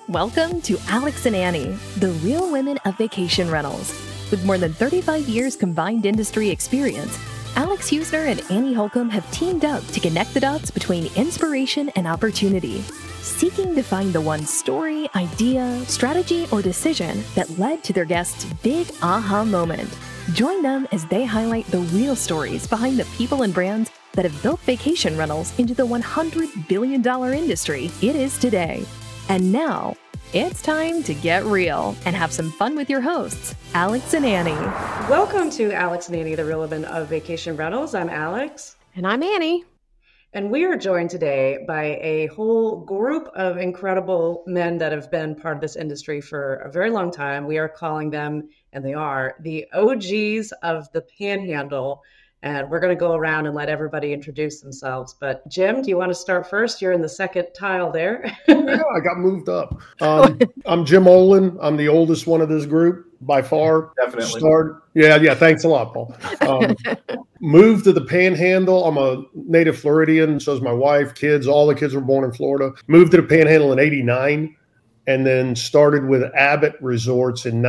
Welcome to Alex and Annie, the real women of vacation rentals. With more than 35 years combined industry experience, Alex Husner and Annie Holcomb have teamed up to connect the dots between inspiration and opportunity, seeking to find the one story, idea, strategy, or decision that led to their guests' big aha moment. Join them as they highlight the real stories behind the people and brands that have built vacation rentals into the $100 billion industry it is today. And now, it's time to get real and have some fun with your hosts, Alex and Annie. Welcome to Alex and Annie, the real women of vacation rentals. I'm Alex. And I'm Annie. And we are joined today by a whole group of incredible men that have been part of this industry for a very long time. We are calling them, and they are, the OGs of the Panhandle. And we're going to go around and let everybody introduce themselves. But Jim, do you want to start first? You're in the second tile there. Yeah, I got moved up. I'm Jim Olin. I'm the oldest one of this group by far. Definitely. Yeah. Thanks a lot, Paul. Moved to the Panhandle. I'm a native Floridian. So is my wife, kids. All the kids were born in Florida. Moved to the Panhandle in '89. And then started with Abbott Resorts in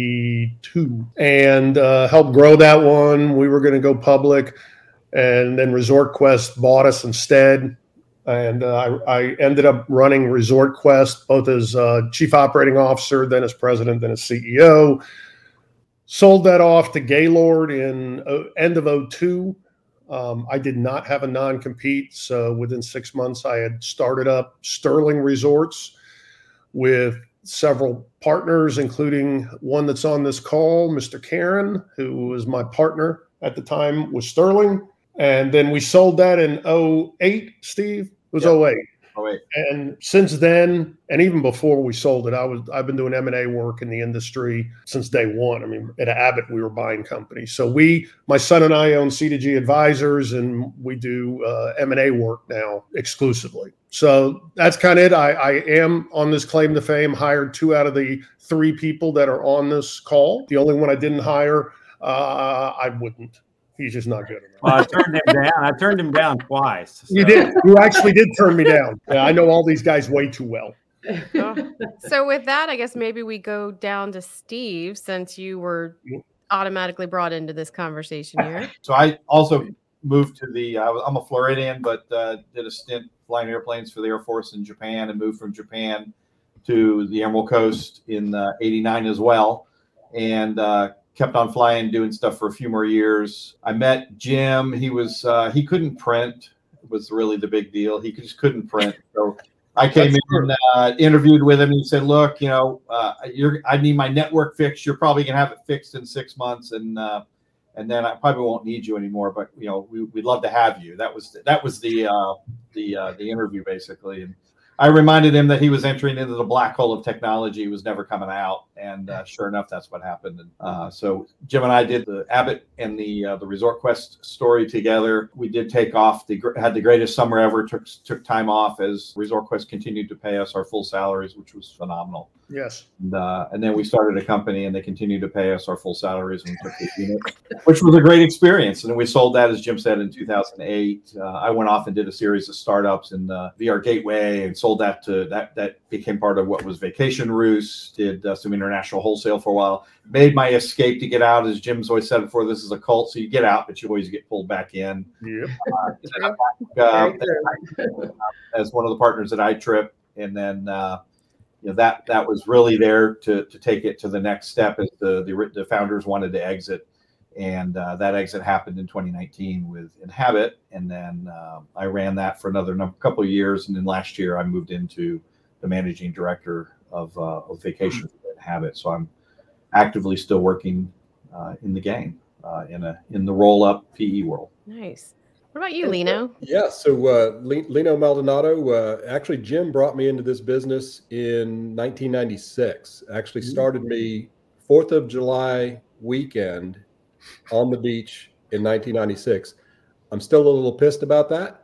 '92 and helped grow that one. We were going to go public, and then Resort Quest bought us instead. And I ended up running Resort Quest both as chief operating officer, then as president, then as CEO. Sold that off to Gaylord in end of '02. I did not have a non-compete, so within 6 months I had started up Sterling Resorts with several partners, including one that's on this call, Mr. Karen, who was my partner at the time with Sterling. And then we sold that in '08, Steve. It was '08. And since then, and even before we sold it, I've been doing M&A work in the industry since day one. I mean, at Abbott, we were buying companies. So my son and I own C2G Advisors, and we do M&A work now exclusively. So that's kind of it. I am on this claim to fame, hired 2 out of the 3 people that are on this call. The only one I didn't hire, I wouldn't. He's just not good enough. Well, I turned him down twice. So. You did. You actually did turn me down. Yeah, I know all these guys way too well. So with that, I guess maybe we go down to Steve, since you were automatically brought into this conversation here. So I also moved to I'm a Floridian, but did a stint flying airplanes for the Air Force in Japan, and moved from Japan to the Emerald Coast in '89 as well. And kept on flying, doing stuff for a few more years. I met Jim. He couldn't print. It was really the big deal. He just couldn't print. So I came in and interviewed with him. And he said, look, I need my network fixed. You're probably going to have it fixed in 6 months. And then I probably won't need you anymore, but we'd love to have you. That was the interview basically. And I reminded him that he was entering into the black hole of technology. He was never coming out. And sure enough, that's what happened. And so Jim and I did the Abbott and the Resort Quest story together. We did take off, had the greatest summer ever, took time off as Resort Quest continued to pay us our full salaries, which was phenomenal. Yes. And then we started a company, and they continued to pay us our full salaries, and we took the unit, which was a great experience. And then we sold that, as Jim said, in 2008. I went off and did a series of startups in the VR Gateway, and sold that to that became part of what was Vacation Roost. Did some international wholesale for a while. Made my escape to get out, as Jim's always said before. This is a cult, so you get out, but you always get pulled back in. Yep. As one of the partners at iTrip, and then. That was really there to take it to the next step as the founders wanted to exit, and that exit happened in 2019 with Inhabit, and then I ran that for another couple of years, and then last year I moved into the managing director of vacation for Inhabit. So I'm actively still working in the game in the roll up PE world. Nice. What about you, Lino? Yeah, so Lino Maldonado, actually Jim brought me into this business in 1996. Actually started me 4th of July weekend on the beach in 1996. I'm still a little pissed about that.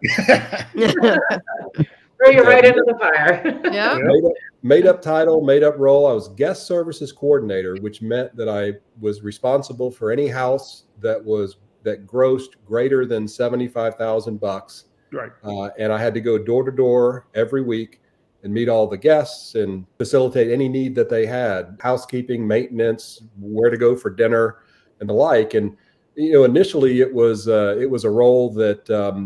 Throw you right into the fire. Yeah. Made up title, made up role. I was guest services coordinator, which meant that I was responsible for any house that grossed greater than $75,000. Right. And I had to go door to door every week and meet all the guests and facilitate any need that they had, housekeeping, maintenance, where to go for dinner and the like. And, initially it was a role that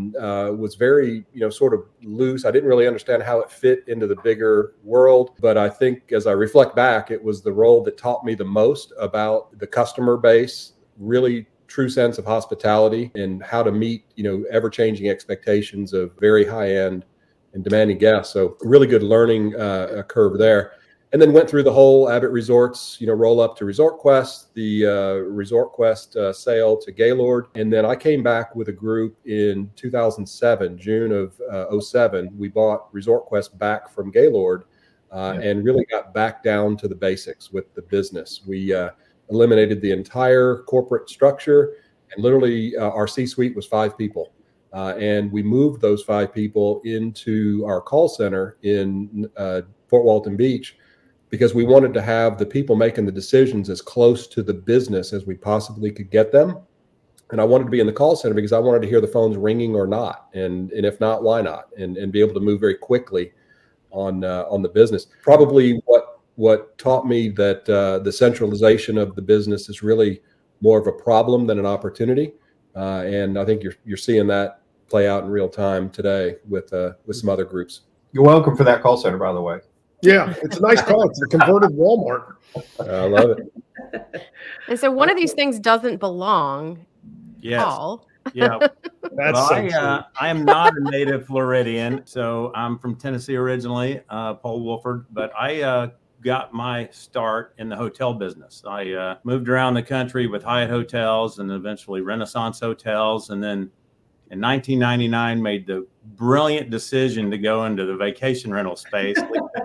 was very, sort of loose. I didn't really understand how it fit into the bigger world. But I think as I reflect back, it was the role that taught me the most about the customer base, really true sense of hospitality and how to meet, ever-changing expectations of very high-end and demanding guests. So really good learning curve there. And then went through the whole Abbott Resorts, roll up to Resort Quest, the Resort Quest sale to Gaylord. And then I came back with a group in 2007, June of 07. We bought Resort Quest back from Gaylord and really got back down to the basics with the business. We eliminated the entire corporate structure, and literally our C-suite was 5 people. And we moved those 5 people into our call center in Fort Walton Beach, because we wanted to have the people making the decisions as close to the business as we possibly could get them. And I wanted to be in the call center because I wanted to hear the phones ringing or not. And if not, why not? And be able to move very quickly on the business. Probably what taught me that the centralization of the business is really more of a problem than an opportunity. And I think you're seeing that play out in real time today with some other groups. You're welcome for that call center, by the way. Yeah, it's a nice car. It's a converted Walmart. I love it. And so one of these things doesn't belong. Yes. Paul. Yeah. That's I am not a native Floridian, so I'm from Tennessee originally, Paul Wolford, but I got my start in the hotel business. I moved around the country with Hyatt Hotels and eventually Renaissance Hotels, and then in 1999 made the brilliant decision to go into the vacation rental space,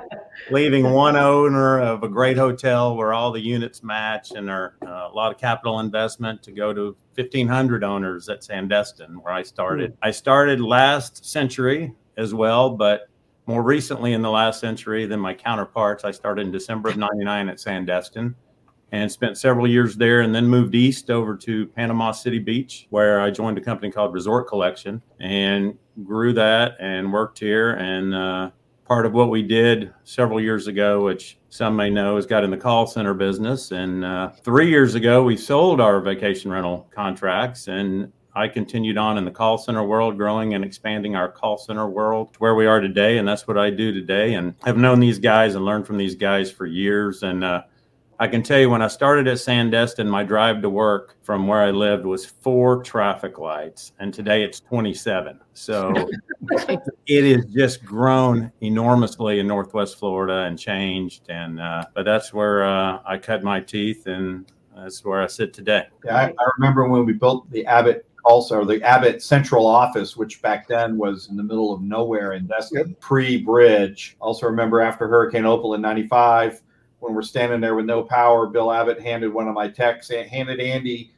leaving one owner of a great hotel where all the units match and are a lot of capital investment to go to 1,500 owners at Sandestin, where I started. I started last century as well, but more recently in the last century than my counterparts. I started in December of 99 at Sandestin and spent several years there, and then moved east over to Panama City Beach, where I joined a company called Resort Collection and grew that and worked here. And part of what we did several years ago, which some may know, is got in the call center business. And 3 years ago, we sold our vacation rental contracts, and I continued on in the call center world, growing and expanding our call center world to where we are today. And that's what I do today. And I've known these guys and learned from these guys for years. And I can tell you, when I started at Sandestin, my drive to work from where I lived was 4 traffic lights, and today it's 27. So it has just grown enormously in Northwest Florida and changed. And but that's where I cut my teeth, and that's where I sit today. Yeah, I remember when we built the Abbott also, the Abbott central office, which back then was in the middle of nowhere in Destin, pre-bridge. Also remember after Hurricane Opal in 95, when we're standing there with no power, Bill Abbott handed one of my techs, handed Andy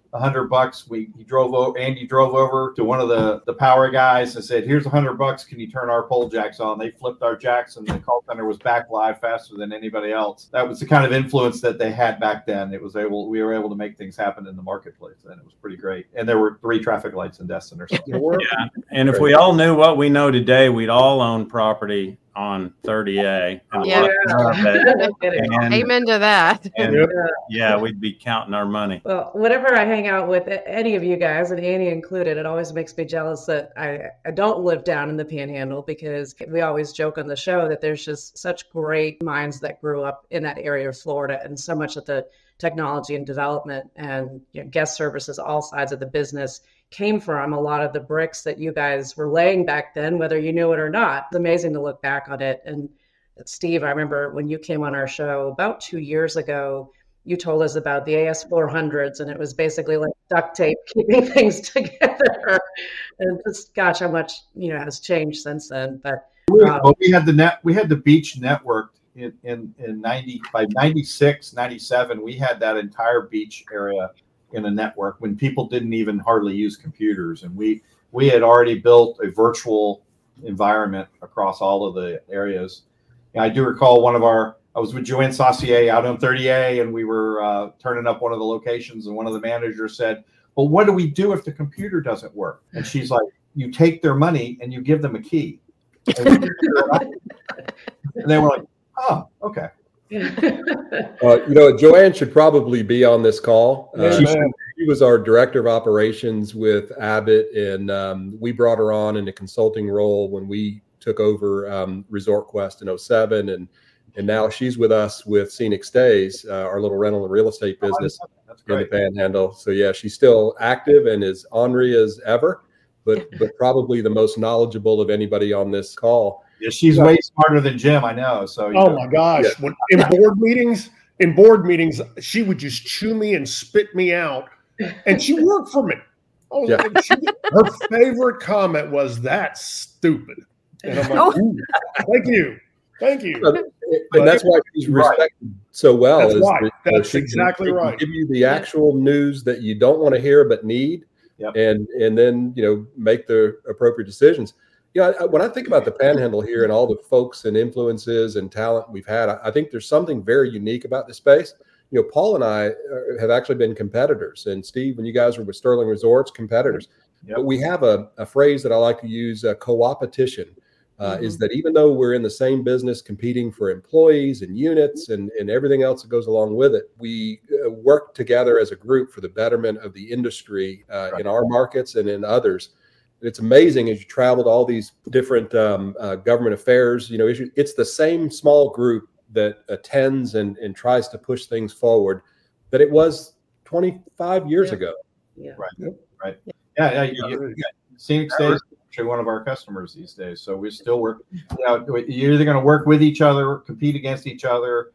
$100. Andy drove over to one of the power guys and said, "Here's $100. Can you turn our pole jacks on?" They flipped our jacks, and the call center was back live faster than anybody else. That was the kind of influence that they had back then. We were able to make things happen in the marketplace, and it was pretty great. And there were 3 traffic lights in Destin or something. Yeah. And if we all knew what we know today, we'd all own property on 30A. Yeah. And, amen to that. And, yeah, we'd be counting our money. Well, whenever I hang out with any of you guys, and Annie included, it always makes me jealous that I don't live down in the Panhandle, because we always joke on the show that there's just such great minds that grew up in that area of Florida, and so much of the technology and development and guest services, all sides of the business, came from a lot of the bricks that you guys were laying back then, whether you knew it or not. It's amazing to look back on it. And Steve, I remember when you came on our show about 2 years ago, you told us about the AS400s, and it was basically like duct tape keeping things together. And just, gosh, how much has changed since then. But we had the beach network in 90 by 96, 97. We had that entire beach area in a network when people didn't even hardly use computers, and we had already built a virtual environment across all of the areas. And I do recall I was with Joanne Saucier out on 30A, and we were turning up one of the locations, and one of the managers said, "Well, what do we do if the computer doesn't work?" And she's like, "You take their money and you give them a key." And they were like, oh, okay. Joanne should probably be on this call. Amen. She was our director of operations with Abbott, and we brought her on in a consulting role when we took over Resort Quest in 2007, and now she's with us with Scenic Stays, our little rental and real estate business in the Panhandle. So yeah, she's still active and as ornery as ever, but probably the most knowledgeable of anybody on this call. Yeah, she's way smarter than Jim, I know. So my gosh, when, in board meetings, she would just chew me and spit me out, and she worked for me. Her favorite comment was, "That's stupid," and I'm like, "Thank you." And that's why she's respected so well. That's exactly right. Give you the actual news that you don't want to hear but need, and then make the appropriate decisions. When I think about the Panhandle here and all the folks and influences and talent we've had, I think there's something very unique about the space. Paul and I have actually been competitors, and Steve, when you guys were with Sterling Resorts, competitors. But we have a phrase that I like to use, co-opetition. Is that even though we're in the same business competing for employees and units and everything else that goes along with it, we work together as a group for the betterment of the industry in our markets and in others. It's amazing as you travel to all these different government affairs, issues. It's the same small group that attends and tries to push things forward that it was 25 years ago. Right. Yeah. Scenic Stays actually one of our customers these days. So we still work, you're either going to work with each other, compete against each other,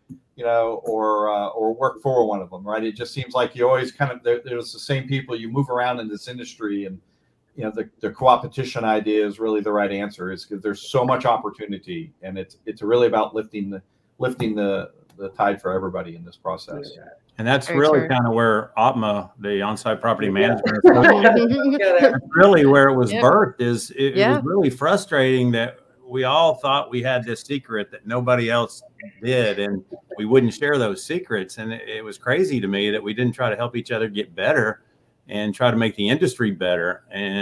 or work for one of them, right? It just seems like you always there's the same people you move around in this industry, and the co-opetition idea is really the right answer, is because there's so much opportunity, and it's really about lifting the tide for everybody in this process. And that's really kind of where OPMA, the on-site property management, really where it was birthed. It was really frustrating that we all thought we had this secret that nobody else did, and we wouldn't share those secrets. And it was crazy to me that we didn't try to help each other get better and try to make the industry better.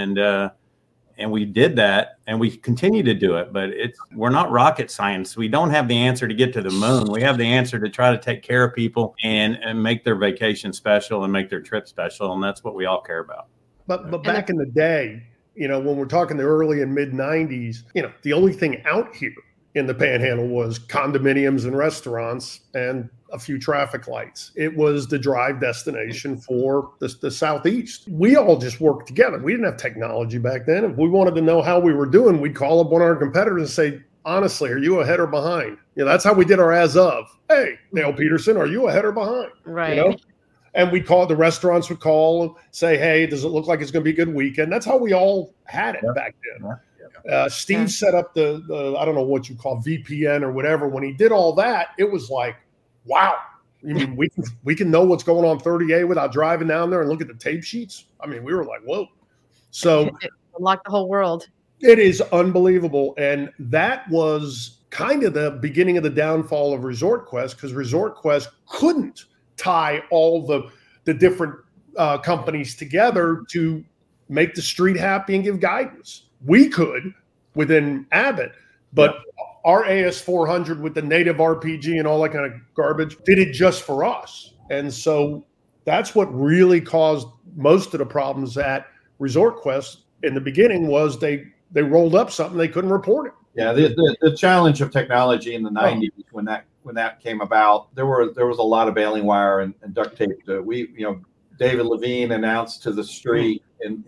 And we did that, and we continue to do it, but we're not rocket science. We don't have the answer to get to the moon. We have the answer to try to take care of people and make their vacation special and make their trip special. And that's what we all care about. But back in the day, when we're talking the early and mid 90s, the only thing out here in the Panhandle was condominiums and restaurants and a few traffic lights. It was the drive destination for the Southeast. We all just worked together. We didn't have technology back then. If we wanted to know how we were doing, we'd call up one of our competitors and say, honestly, are you ahead or behind? That's how we did our as of. Hey, Dale Peterson, are you ahead or behind? Right. And we call, the restaurants would call and say, hey, does it look like it's going to be a good weekend? That's how we all had it back then. Steve set up the I don't know what you call VPN or whatever. When he did all that, it was like, wow. You mean we can know what's going on 30A without driving down there and look at the tape sheets? I mean, we were like, whoa. So it unlocked the whole world. It is unbelievable. And that was kind of the beginning of the downfall of Resort Quest, because Resort Quest couldn't tie all the different companies together to make the street happy and give guidance. We could within Abbott, but our AS400 with the native RPG and all that kind of garbage did it just for us. And so that's what really caused most of the problems at Resort Quest in the beginning, was they rolled up something, they couldn't report it. Yeah, the challenge of technology in the 90s when that came about, there was a lot of baling wire and duct tape. David Levine announced to the street in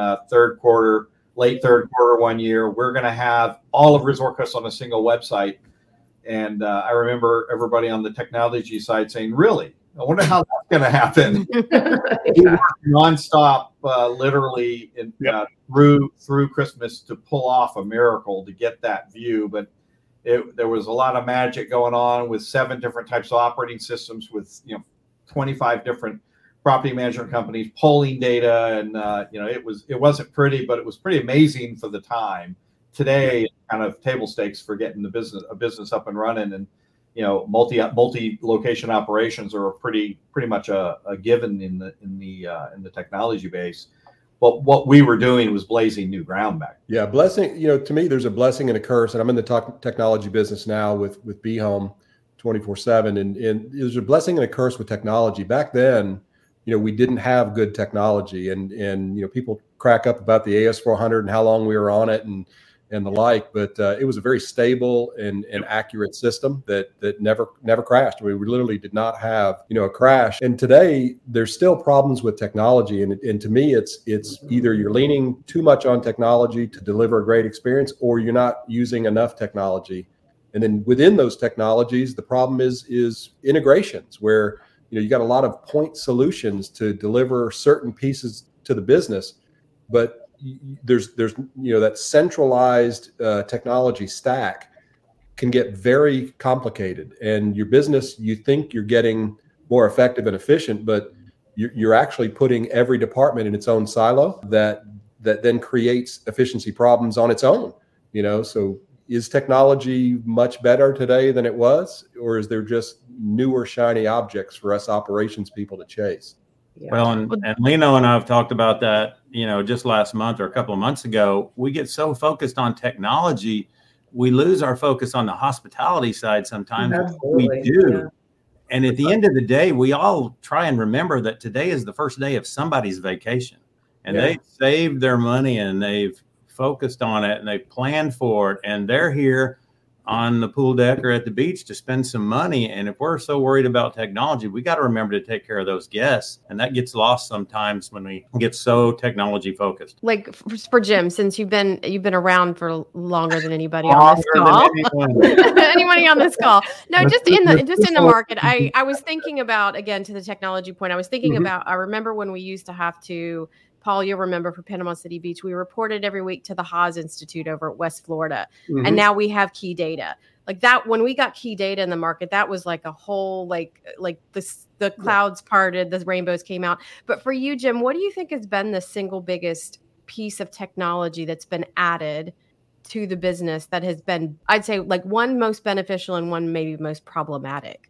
late third quarter one year, we're going to have all of Resort Quest on a single website. And I remember everybody on the technology side saying, really? I wonder how that's going to happen. We worked nonstop, literally through Christmas to pull off a miracle to get that view. But there was a lot of magic going on with 7 different types of operating systems, with 25 different property management companies pulling data, and it wasn't pretty, but it was pretty amazing for the time. Today, kind of table stakes for getting a business up and running, and multi-location operations are pretty much a given in the technology base. But what we were doing was blazing new ground back. Yeah, blessing. To me, there's a blessing and a curse, and I'm in the technology business now with Be Home 24/7, and there's a blessing and a curse with technology. Back then, we didn't have good technology, and people crack up about the AS400 and how long we were on it and the like, but it was a very stable and accurate system that never crashed. We literally did not have a crash. And today there's still problems with technology, and to me it's either you're leaning too much on technology to deliver a great experience, or you're not using enough technology. And then within those technologies, the problem is integrations, where you got a lot of point solutions to deliver certain pieces to the business, but there's that centralized technology stack can get very complicated, and your business, you think you're getting more effective and efficient, but you're actually putting every department in its own silo that then creates efficiency problems on its own. So is technology much better today than it was, or is there just newer shiny objects for us operations people to chase? Yeah. Well, and Lino and I have talked about that, just last month or a couple of months ago. We get so focused on technology, we lose our focus on the hospitality side sometimes. Absolutely. We do. Yeah. And at the end of the day, we all try and remember that today is the first day of somebody's vacation, and they saved their money and they've focused on it and they planned for it, and they're here on the pool deck or at the beach to spend some money. And if we're so worried about technology, we got to remember to take care of those guests. And that gets lost sometimes when we get so technology focused. Like for Jim, since you've been around for longer than anybody on this call, anybody on this call. No, just in the market. I was thinking about, again, to the technology point, I was thinking about, I remember when we used to have to, Paul, you'll remember, for Panama City Beach, we reported every week to the Haas Institute over at West Florida. And now we have key data. Like that, when we got key data in the market, that was like a whole, like the clouds parted, the rainbows came out. But for you, Jim, what do you think has been the single biggest piece of technology that's been added to the business that has been, I'd say, like one most beneficial and one maybe most problematic?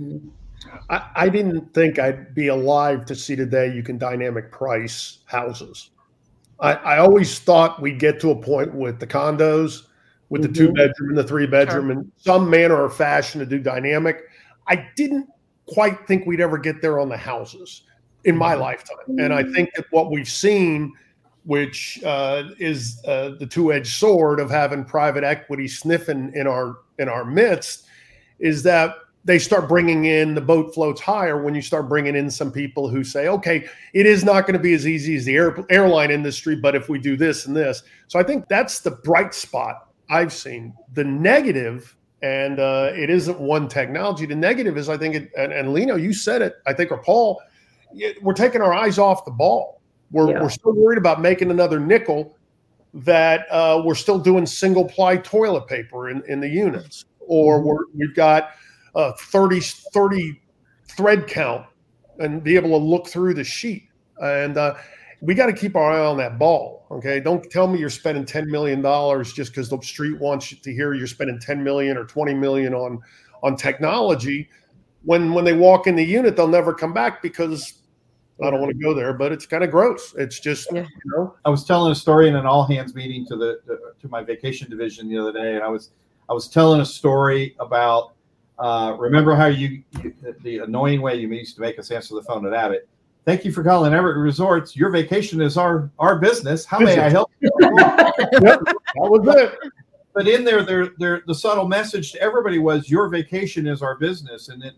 I didn't think I'd be alive to see today you can dynamic price houses. I always thought we'd get to a point with the condos, with the 2-bedroom and the 3-bedroom in some manner or fashion to do dynamic. I didn't quite think we'd ever get there on the houses in my lifetime. And I think that what we've seen, which is the two-edged sword of having private equity sniffing in our midst, is that they start bringing in, the boat floats higher when you start bringing in some people who say, okay, it is not going to be as easy as the airline industry, but if we do this and this. So I think that's the bright spot I've seen. The negative, and it isn't one technology, the negative is, I think, and Lino, you said it, I think, or Paul, we're taking our eyes off the ball. We're still worried about making another nickel, that we're still doing single ply toilet paper in the units, or we've got 30 thread count and be able to look through the sheet. And we got to keep our eye on that ball. Okay. Don't tell me you're spending $10 million just because the street wants you to hear you're spending 10 million or 20 million on technology. When they walk in the unit, they'll never come back, because I don't want to go there, but it's kind of gross. It's just, I was telling a story in an all hands meeting to my vacation division the other day. And I was telling a story about, remember how the annoying way you used to make us answer the phone at Abbott. Thank you for calling Everett Resorts. Your vacation is our business. How may I help you? That was it. But in there, the subtle message to everybody was, your vacation is our business. And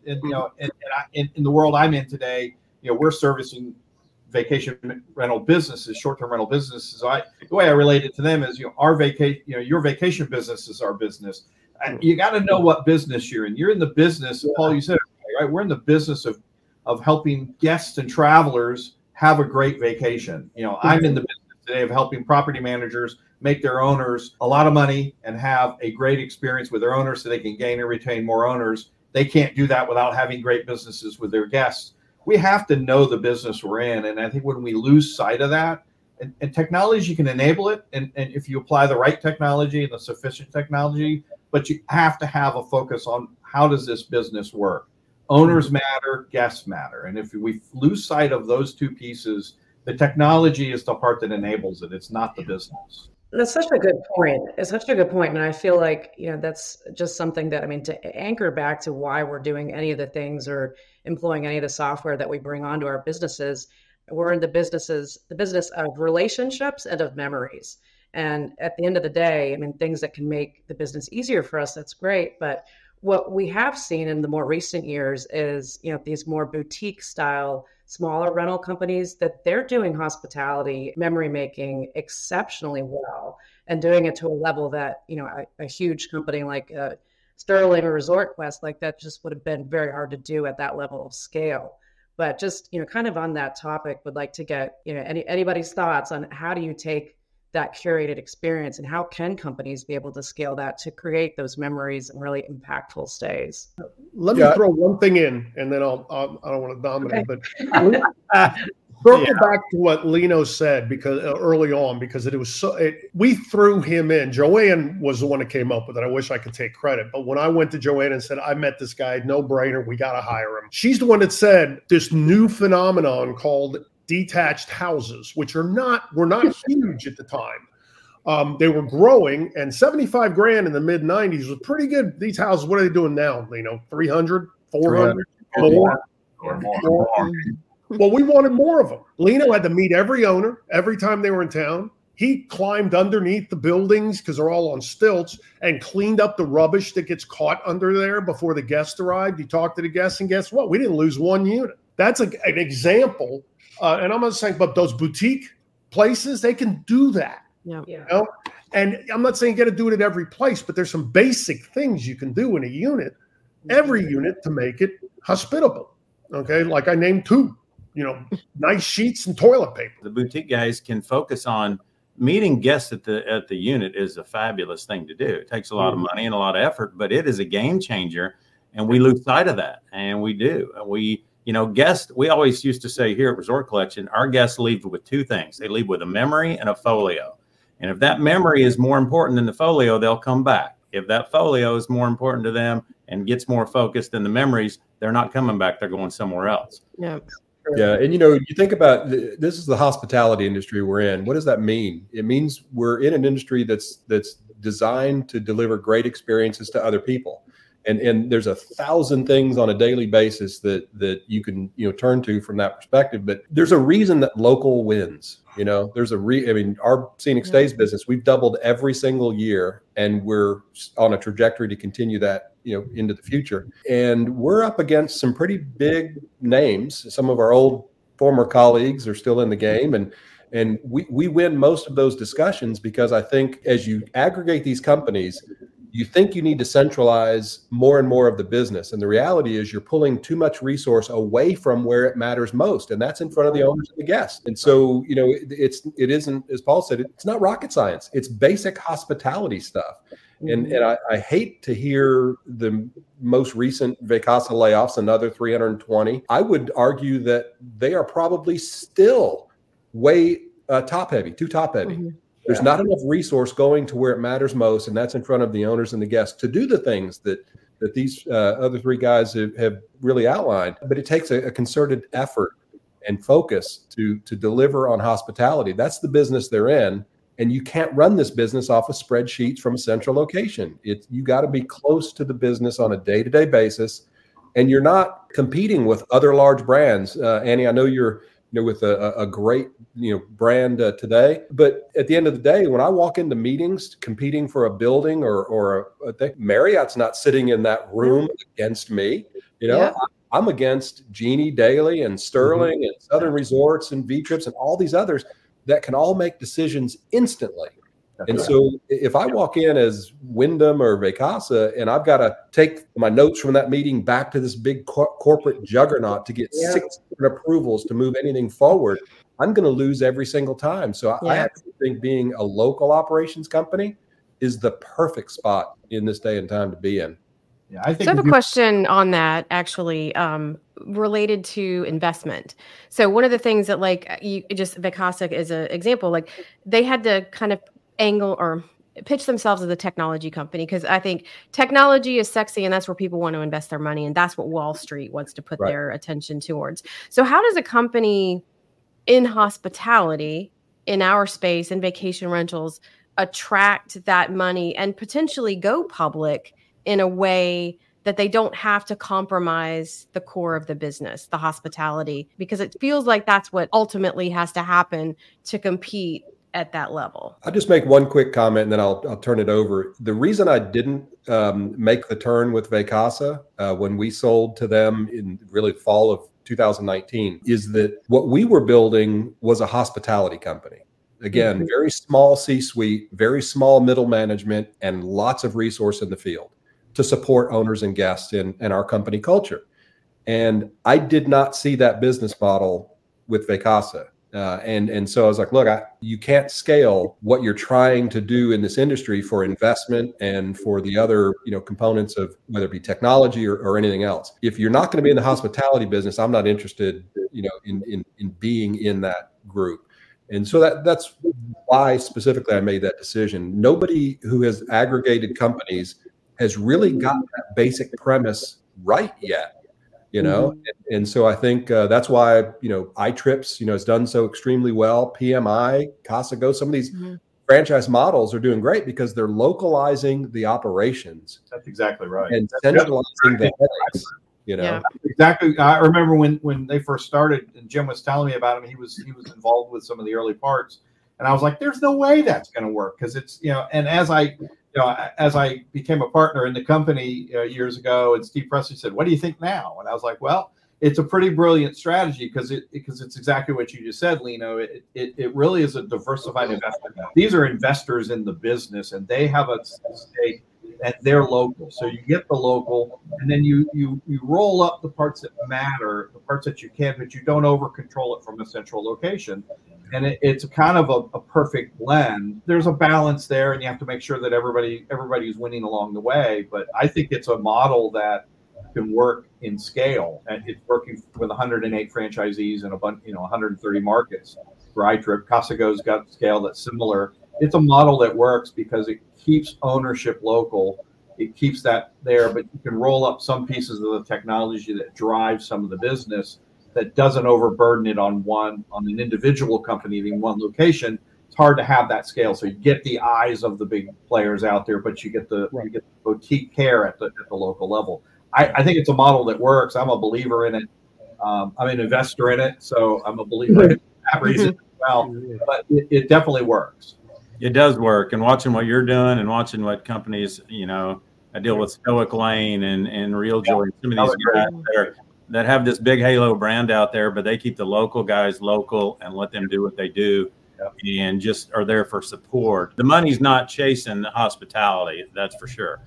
in the world I'm in today, we're servicing vacation rental businesses, short-term rental businesses. The way I relate it to them is, your vacation business is our business. You got to know what business you're in. You're in the business, Paul, you said, right? We're in the business of helping guests and travelers have a great vacation. I'm in the business today of helping property managers make their owners a lot of money and have a great experience with their owners so they can gain and retain more owners. They can't do that without having great businesses with their guests. We have to know the business we're in. And I think when we lose sight of that, and technology can enable it, and if you apply the right technology and the sufficient technology, but you have to have a focus on, how does this business work? Owners matter, guests matter. And if we lose sight of those two pieces, The technology is the part that enables it. It's not the business. That's such a good point. It's such a good point. And I feel like, that's just something that, to anchor back to why we're doing any of the things or employing any of the software that we bring onto our businesses, we're in the business of relationships and of memories. And at the end of the day, things that can make the business easier for us, that's great. But what we have seen in the more recent years is, these more boutique style, smaller rental companies, that they're doing hospitality, memory making exceptionally well, and doing it to a level that, a huge company like Sterling or Resort Quest, like that just would have been very hard to do at that level of scale. But just, kind of on that topic, would like to get, anybody's thoughts on how do you take that curated experience and how can companies be able to scale that to create those memories and really impactful stays? Let me throw one thing in, and then I don't want to dominate, but circle back to what Lino said because early on, because it was we threw him in. Joanne was the one that came up with it. I wish I could take credit, but when I went to Joanne and said, I met this guy, no brainer, we got to hire him. She's the one that said this new phenomenon called detached houses, which were not huge at the time. They were growing, and $75,000 in the mid 90s was pretty good. These houses, what are they doing now? 300, 400, more. Well, we wanted more of them. Lino had to meet every owner every time they were in town. He climbed underneath the buildings because they're all on stilts and cleaned up the rubbish that gets caught under there before the guests arrived. He talked to the guests, and guess what? We didn't lose one unit. That's an example. And I'm not saying, but those boutique places, they can do that. Yeah. And I'm not saying you got to do it at every place, but there's some basic things you can do in a unit, every unit, to make it hospitable. Okay. Like I named 2, nice sheets and toilet paper. The boutique guys can focus on meeting guests at the unit is a fabulous thing to do. It takes a lot of money and a lot of effort, but it is a game changer. And we lose sight of that. And we do. And guests, we always used to say here at Resort Collection, our guests leave with 2 things. They leave with a memory and a folio. And if that memory is more important than the folio, they'll come back. If that folio is more important to them and gets more focused than the memories, they're not coming back. They're going somewhere else. Yeah. Yeah. And, you think about this is the hospitality industry we're in. What does that mean? It means we're in an industry that's designed to deliver great experiences to other people. And there's 1,000 things on a daily basis that you can turn to from that perspective. But there's a reason that local wins. There's our scenic stays business, we've doubled every single year, and we're on a trajectory to continue that into the future. And we're up against some pretty big names. Some of our old former colleagues are still in the game, and we win most of those discussions because I think as you aggregate these companies, you think you need to centralize more and more of the business. And the reality is you're pulling too much resource away from where it matters most. And that's in front of the owners and the guests. And so, it isn't, as Paul said, it's not rocket science. It's basic hospitality stuff. And I hate to hear the most recent Vacasa layoffs, another 320. I would argue that they are probably still way too top heavy. Mm-hmm. There's not enough resource going to where it matters most, and that's in front of the owners and the guests to do the things that these other 3 guys have really outlined. But it takes a concerted effort and focus to deliver on hospitality. That's the business they're in, and you can't run this business off of spreadsheets from a central location. You got to be close to the business on a day-to-day basis, and you're not competing with other large brands. Annie, I know you're with a great brand today, but at the end of the day, when I walk into meetings competing for a building or a thing, Marriott's not sitting in that room against me. I'm against Jeannie Daily and Sterling and Southern Resorts and V-Trips and all these others that can all make decisions instantly. And so if I walk in as Wyndham or Vacasa and I've got to take my notes from that meeting back to this big corporate juggernaut to get 6 approvals to move anything forward, I'm going to lose every single time. So I actually think being a local operations company is the perfect spot in this day and time to be in. Yeah, I have a question on that, actually, related to investment. So one of the things that Vacasa is an example, they had to kind of angle or pitch themselves as a technology company, because I think technology is sexy and that's where people want to invest their money, and that's what Wall Street wants to put their attention towards. So how does a company in hospitality, in our space, in vacation rentals, attract that money and potentially go public in a way that they don't have to compromise the core of the business, the hospitality, because it feels like that's what ultimately has to happen to compete at that level. I'll just make one quick comment and then I'll turn it over. The reason I didn't make the turn with Vacasa when we sold to them in really fall of 2019 is that what we were building was a hospitality company. Again, very small C-suite, very small middle management, and lots of resource in the field to support owners and guests in our company culture. And I did not see that business model with Vacasa. And so I was like, look, you can't scale what you're trying to do in this industry for investment and for the other, components of whether it be technology or anything else. If you're not going to be in the hospitality business, I'm not interested, in being in that group. And so that's why specifically I made that decision. Nobody who has aggregated companies has really gotten that basic premise right yet. And so I think that's why, iTrips, has done so extremely well. PMI, CasaGo, some of these franchise models are doing great because they're localizing the operations. That's exactly right. And centralizing the headaches, Yeah. Exactly. I remember when they first started and Jim was telling me about him, he was involved with some of the early parts. And I was like, there's no way that's going to work because it's, and as I became a partner in the company years ago, and Steve Presley said, "What do you think now?" And I was like, "Well, it's a pretty brilliant strategy because it's exactly what you just said, Lino. It really is a diversified investment. These are investors in the business, and they have a stake, and they're local. So you get the local, and then you roll up the parts that matter, the parts that you can, but you don't over control it from a central location." And it's kind of a perfect blend. There's a balance there, and you have to make sure that everybody's winning along the way. But I think it's a model that can work in scale, and it's working with 108 franchisees and 130 markets for iTrip. CasaGo's got scale that's similar. It's a model that works because it keeps ownership local. It keeps that there, but you can roll up some pieces of the technology that drive some of the business that doesn't overburden it on an individual company in one location. It's hard to have that scale. So you get the eyes of the big players out there, but you get the boutique care at the local level. I think it's a model that works. I'm a believer in it. I'm an investor in it, so I'm a believer in it for that reason as well. But it definitely works. It does work. And watching what you're doing and watching what companies, I deal with Stoic Lane and Real Joy, some of these guys that have this big halo brand out there, but they keep the local guys local and let them do what they do and just are there for support. The money's not chasing the hospitality, that's for sure.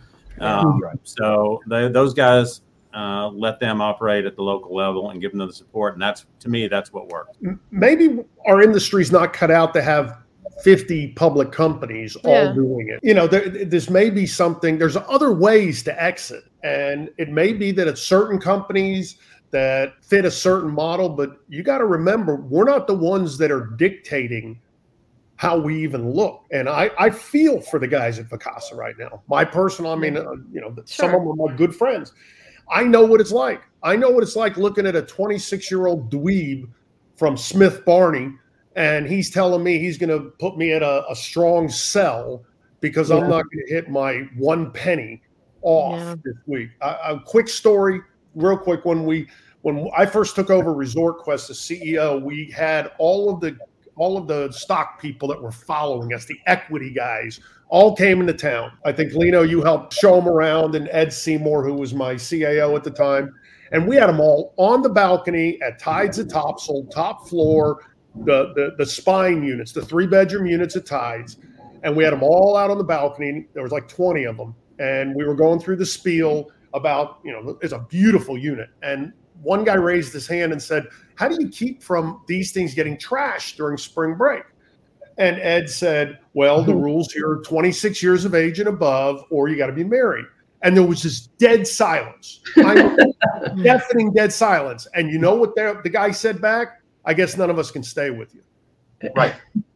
So those guys, let them operate at the local level and give them the support. And to me, that's what works. Maybe our industry's not cut out to have 50 public companies all doing it. This may be something, there's other ways to exit. And it may be that it's certain companies that fit a certain model, but you got to remember, we're not the ones that are dictating how we even look. And I feel for the guys at Vacasa right now. My personal, some of them are my good friends. I know what it's like. I know what it's like looking at a 26-year-old dweeb from Smith Barney, and he's telling me he's going to put me at a strong sell because I'm not going to hit my 1 penny off this week. A quick story, real quick. When I first took over Resort Quest as CEO, we had all of the stock people that were following us, the equity guys, all came into town. I think, Lino, you helped show them around, and Ed Seymour, who was my CAO at the time. And we had them all on the balcony at Tides at Topsail, top floor, the spine units, the 3-bedroom units at Tides. And we had them all out on the balcony. There was like 20 of them. And we were going through the spiel about, it's a beautiful unit. And one guy raised his hand and said, "How do you keep from these things getting trashed during spring break?" And Ed said, "Well, the rules here are 26 years of age and above, or you got to be married." And there was this dead silence. Deafening dead silence. And you know what the guy said back? "I guess none of us can stay with you." Right.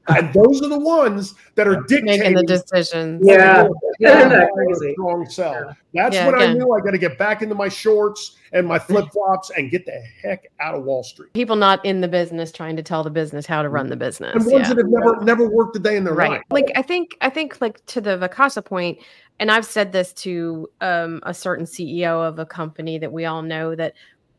And those are the ones that are dictating making the decisions. Yeah. Strong sell. Yeah. That's when I knew I got to get back into my shorts and my flip flops and get the heck out of Wall Street. People not in the business trying to tell the business how to run the business. And ones that have never worked a day in their life. Like I think like to the Vacasa point, and I've said this to a certain CEO of a company that we all know, that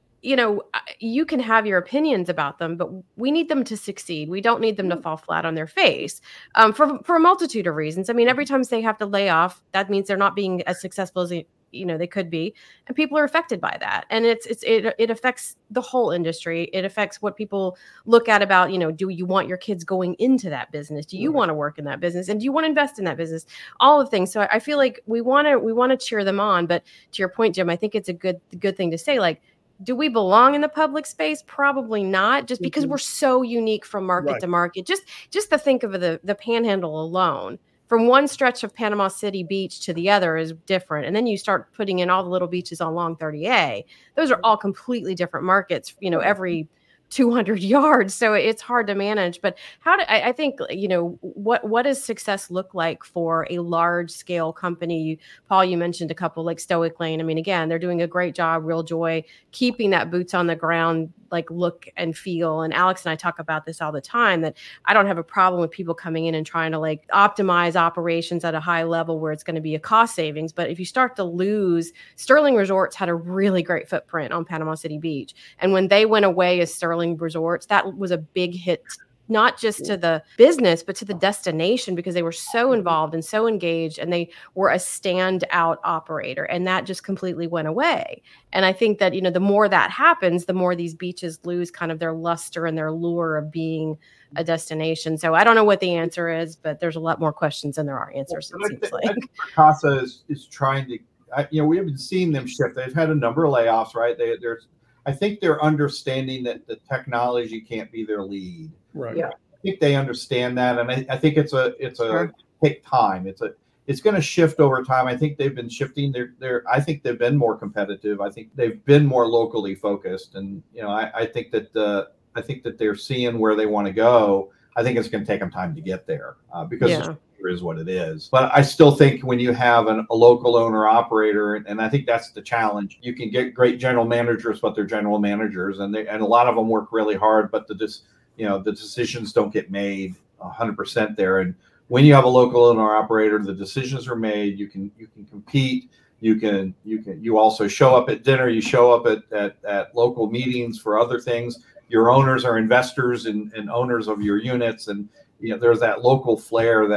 you can have your opinions about them, but we need them to succeed. We don't need them to fall flat on their face for a multitude of reasons. I mean, every time they have to lay off, that means they're not being as successful as they could be, and people are affected by that. And it affects the whole industry. It affects what people look at about, do you want your kids going into that business? Do you want to work in that business? And do you want to invest in that business? All of things. So I feel like we want to cheer them on. But to your point, Jim, I think it's a good thing to say, like, do we belong in the public space? Probably not, just because we're so unique from market to market. Just to think of the Panhandle alone, from one stretch of Panama City Beach to the other is different. And then you start putting in all the little beaches on Long 30A. Those are all completely different markets, every 200 yards. So it's hard to manage. But I think, what does success look like for a large scale company? Paul, you mentioned a couple like Stoic Lane. I mean, again, they're doing a great job, Real Joy, keeping that boots on the ground, like look and feel. And Alex and I talk about this all the time, that I don't have a problem with people coming in and trying to like optimize operations at a high level where it's going to be a cost savings. But if you start to lose, Sterling Resorts had a really great footprint on Panama City Beach. And when they went away as Sterling Resorts, that was a big hit, not just to the business, but to the destination, because they were so involved and so engaged, and they were a standout operator, and that just completely went away. And I think that, the more that happens, the more these beaches lose kind of their luster and their lure of being a destination. So I don't know what the answer is, but there's a lot more questions than there are answers. It seems like Vacasa is trying to, we haven't seen them shift. They've had a number of layoffs, right? I think they're understanding that the technology can't be their lead. Right. Yeah. I think they understand that, and I think it's a take time. It's going to shift over time. I think they've been shifting. I think they've been more competitive. I think they've been more locally focused, and I think that they're seeing where they want to go. I think it's going to take them time to get there because it is what it is. But I still think when you have a local owner operator, and I think that's the challenge, you can get great general managers, but they're general managers, and a lot of them work really hard, but the decisions don't get made 100% there. And when you have a local owner operator, the decisions are made. You can compete. You also show up at dinner. You show up at local meetings for other things. Your owners are investors and owners of your units, and there's that local flair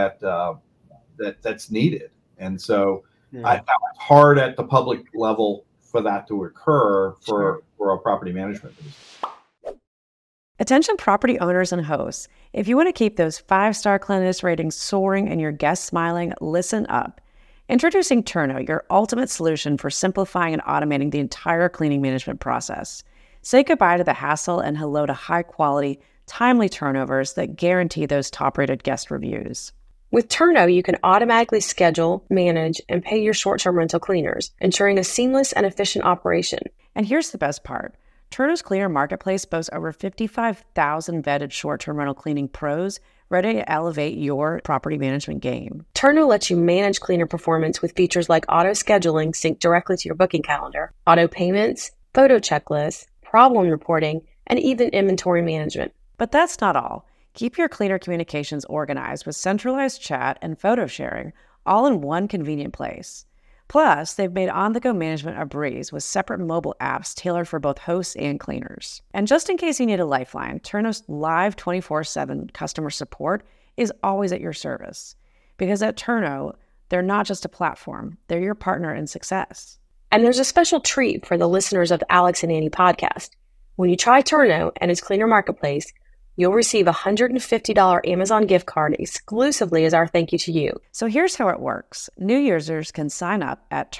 that's needed. And so it's hard at the public level for that to occur for a property management business. Attention property owners and hosts. If you want to keep those 5-star cleanliness ratings soaring and your guests smiling, listen up. Introducing Turno, your ultimate solution for simplifying and automating the entire cleaning management process. Say goodbye to the hassle and hello to high-quality, timely turnovers that guarantee those top-rated guest reviews. With Turno, you can automatically schedule, manage, and pay your short-term rental cleaners, ensuring a seamless and efficient operation. And here's the best part. Turno's Cleaner Marketplace boasts over 55,000 vetted short-term rental cleaning pros ready to elevate your property management game. Turno lets you manage cleaner performance with features like auto scheduling synced directly to your booking calendar, auto payments, photo checklists, problem reporting, and even inventory management. But that's not all. Keep your cleaner communications organized with centralized chat and photo sharing, all in one convenient place. Plus, they've made on-the-go management a breeze with separate mobile apps tailored for both hosts and cleaners. And just in case you need a lifeline, Turno's live 24/7 customer support is always at your service. Because at Turno, they're not just a platform, they're your partner in success. And there's a special treat for the listeners of the Alex and Annie podcast. When you try Turno and its Cleaner Marketplace, you'll receive a $150 Amazon gift card exclusively as our thank you to you. So here's how it works. New users can sign up at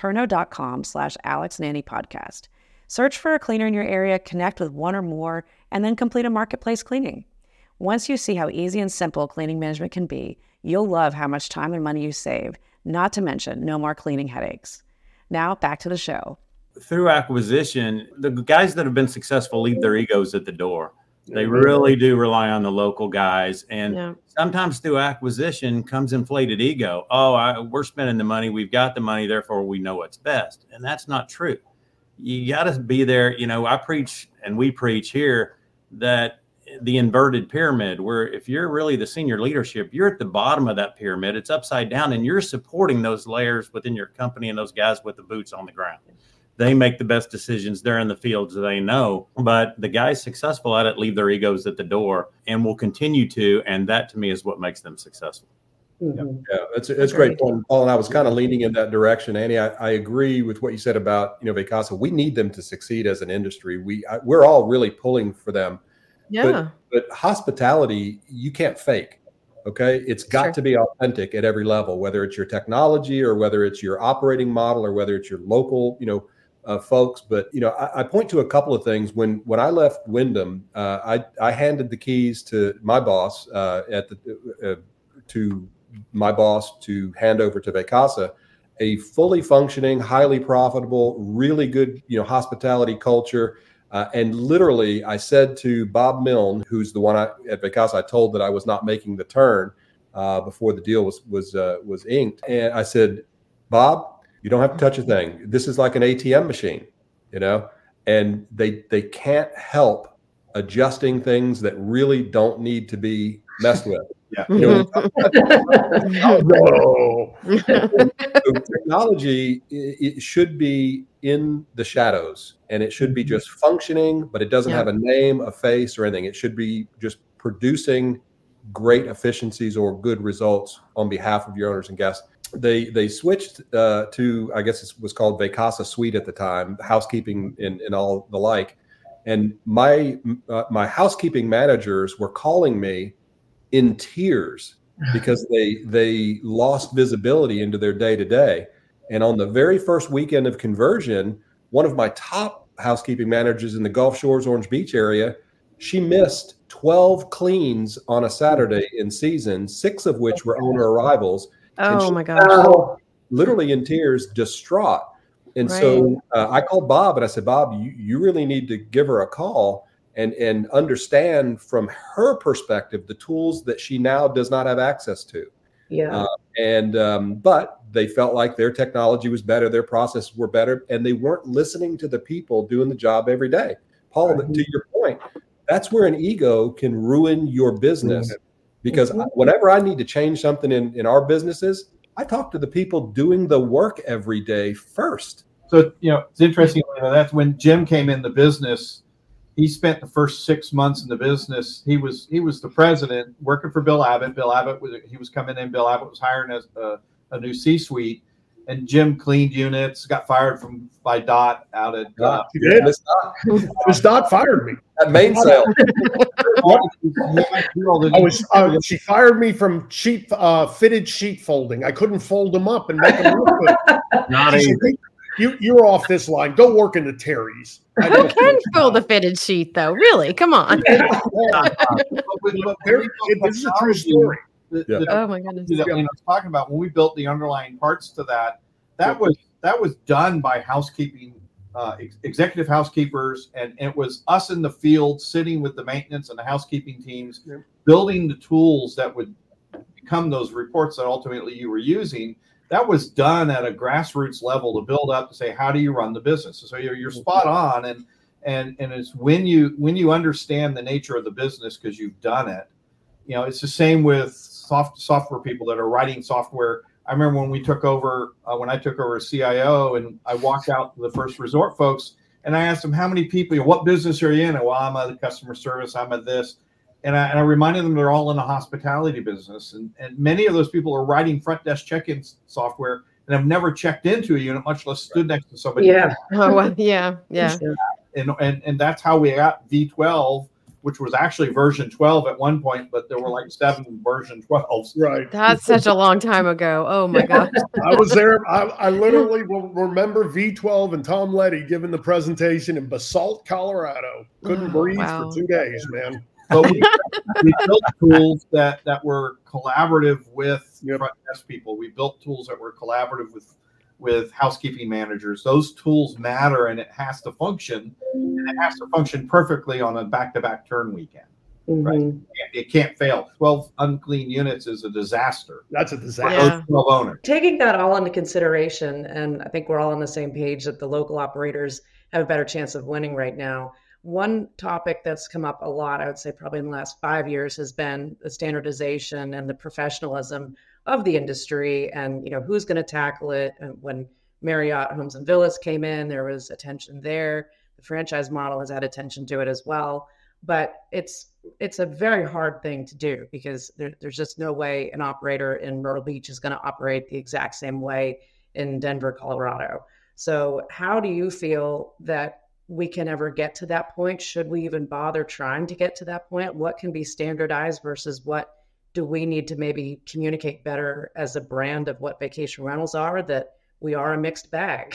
turno.com/AlexandAnniePodcast. Search for a cleaner in your area, connect with one or more, and then complete a marketplace cleaning. Once you see how easy and simple cleaning management can be, you'll love how much time and money you save, not to mention no more cleaning headaches. Now back to the show. Through acquisition, the guys that have been successful leave their egos at the door. They really do rely on the local guys. And sometimes through acquisition comes inflated ego. We're spending the money. We've got the money. Therefore, we know what's best. And that's not true. You got to be there. I preach and we preach here that the inverted pyramid, where if you're really the senior leadership, you're at the bottom of that pyramid. It's upside down and you're supporting those layers within your company and those guys with the boots on the ground. They make the best decisions. They're in the fields, they know, but the guys successful at it leave their egos at the door and will continue to. And that to me is what makes them successul. Mm-hmm. Yeah, it's great. Paul and I was kind of leaning in that direction. Annie, I agree with what you said about, Vacasa. We need them to succeed as an industry. We're all really pulling for them. Yeah. But hospitality, you can't fake. Okay. It's got to be authentic at every level, whether it's your technology or whether it's your operating model or whether it's your local, folks. But, I point to a couple of things. When I left Wyndham, I handed the keys to my boss to hand over to Vacasa, a fully functioning, highly profitable, really good, hospitality culture. And literally, I said to Bob Milne, who's the one at Vacasa I told that I was not making the turn before the deal was inked. And I said, Bob, you don't have to touch a thing. This is like an ATM machine, and they can't help adjusting things that really don't need to be messed with. Yeah. Technology, it should be in the shadows and it should be just functioning, but it doesn't have a name, a face, or anything. It should be just producing great efficiencies or good results on behalf of your owners and guests. They switched to, I guess it was called Vacasa Suite at the time, housekeeping and all the like. And my housekeeping managers were calling me in tears because they lost visibility into their day-to-day. And on the very first weekend of conversion, one of my top housekeeping managers in the Gulf Shores, Orange Beach area, she missed 12 cleans on a Saturday in season, 6 of which were owner arrivals. Oh my gosh. Literally in tears, distraught. And so I called Bob and I said, Bob, you really need to give her a call and understand from her perspective the tools that she now does not have access to. Yeah. But they felt like their technology was better, their processes were better, and they weren't listening to the people doing the job every day. Paul, to your point, that's where an ego can ruin your business. Because whenever I need to change something in our businesses, I talk to the people doing the work every day first. So, it's interesting. That's when Jim came in the business. He spent the first 6 months in the business. He was the president working for Bill Abbott. Bill Abbott was coming in. Bill Abbott was hiring as a new C-suite, and Jim cleaned units. Got fired by Dot out at. He did. Miss Dot fired me at mainsail. She fired me from fitted sheet folding. I couldn't fold them up and make them look good. Not easy. You're off this line. Go work in the Terry's. Who can fill the fitted sheet, though? Really? Come on. This is a true story. Oh my goodness. That I was talking about when we built the underlying parts to that was done by housekeeping, executive housekeepers, and it was us in the field sitting with the maintenance and the housekeeping teams, building the tools that would become those reports that ultimately you were using. That was done at a grassroots level to build up to say, how do you run the business? So you're spot on. And it's when you understand the nature of the business because you've done it, it's the same with software people that are writing software. I remember when we took over, when I took over as CIO and I walked out to the First Resort folks and I asked them, how many people, what business are you in? And, well, I'm a customer service, I'm at this. And I reminded them they're all in the hospitality business. And many of those people are writing front desk check-in software and have never checked into a unit, much less stood next to somebody. Yeah. Oh, well, yeah. And that's how we got V12, which was actually version 12 at one point, but there were like 7 version 12s. Right. That's such a long time ago. Oh my gosh. I was there. I literally will remember V12 and Tom Letty giving the presentation in Basalt, Colorado. Couldn't breathe for 2 days, man. But we built tools that were collaborative with front desk people. We built tools that were collaborative with housekeeping managers. Those tools matter, and it has to function. And it has to function perfectly on a back-to-back turn weekend. Right? It can't fail. 12 unclean units is a disaster. That's a disaster. Yeah. 12 owners. Taking that all into consideration, and I think we're all on the same page that the local operators have a better chance of winning right now. One topic that's come up a lot, I would say probably in the last 5 years, has been the standardization and the professionalism of the industry, and who's going to tackle it. And when Marriott Homes and Villas came in, there was attention there. The franchise model has had attention to it as well. But it's a very hard thing to do because there's just no way an operator in Myrtle Beach is going to operate the exact same way in Denver, Colorado. So how do you feel that we can ever get to that point? Should we even bother trying to get to that point? What can be standardized versus what do we need to maybe communicate better as a brand of what vacation rentals are, that we are a mixed bag?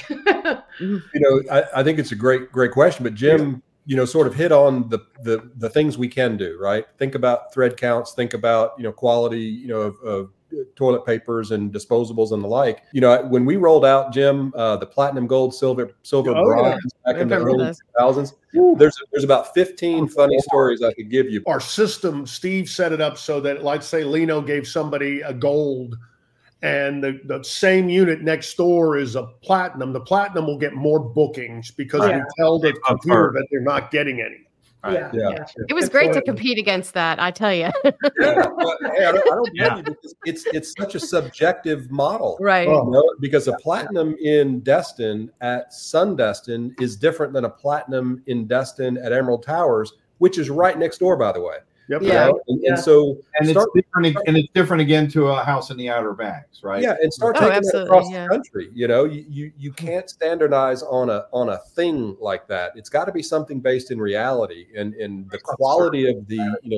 I think it's a great question, but Jim, sort of hit on the things we can do, right? Think about thread counts, think about, quality, of toilet papers and disposables and the like. When we rolled out, Jim, the platinum, gold, silver, bronze back in the early 2000s, there's about 15 funny stories I could give you. Our system, Steve set it up so that, like, say Lino gave somebody a gold and the same unit next door is a platinum. The platinum will get more bookings because we tell the computer that they're not getting any. Right. Yeah. It was great to compete against that, I tell you. But, hey, I don't blame you, because it's such a subjective model, right? Because a platinum in Destin at Sun Destin is different than a platinum in Destin at Emerald Towers, which is right next door, by the way. Yep. Yeah. And so it's different again to a house in the Outer Banks, right? Yeah, and start taking it across the country. You can't standardize on a thing like that. It's got to be something based in reality, and the quality of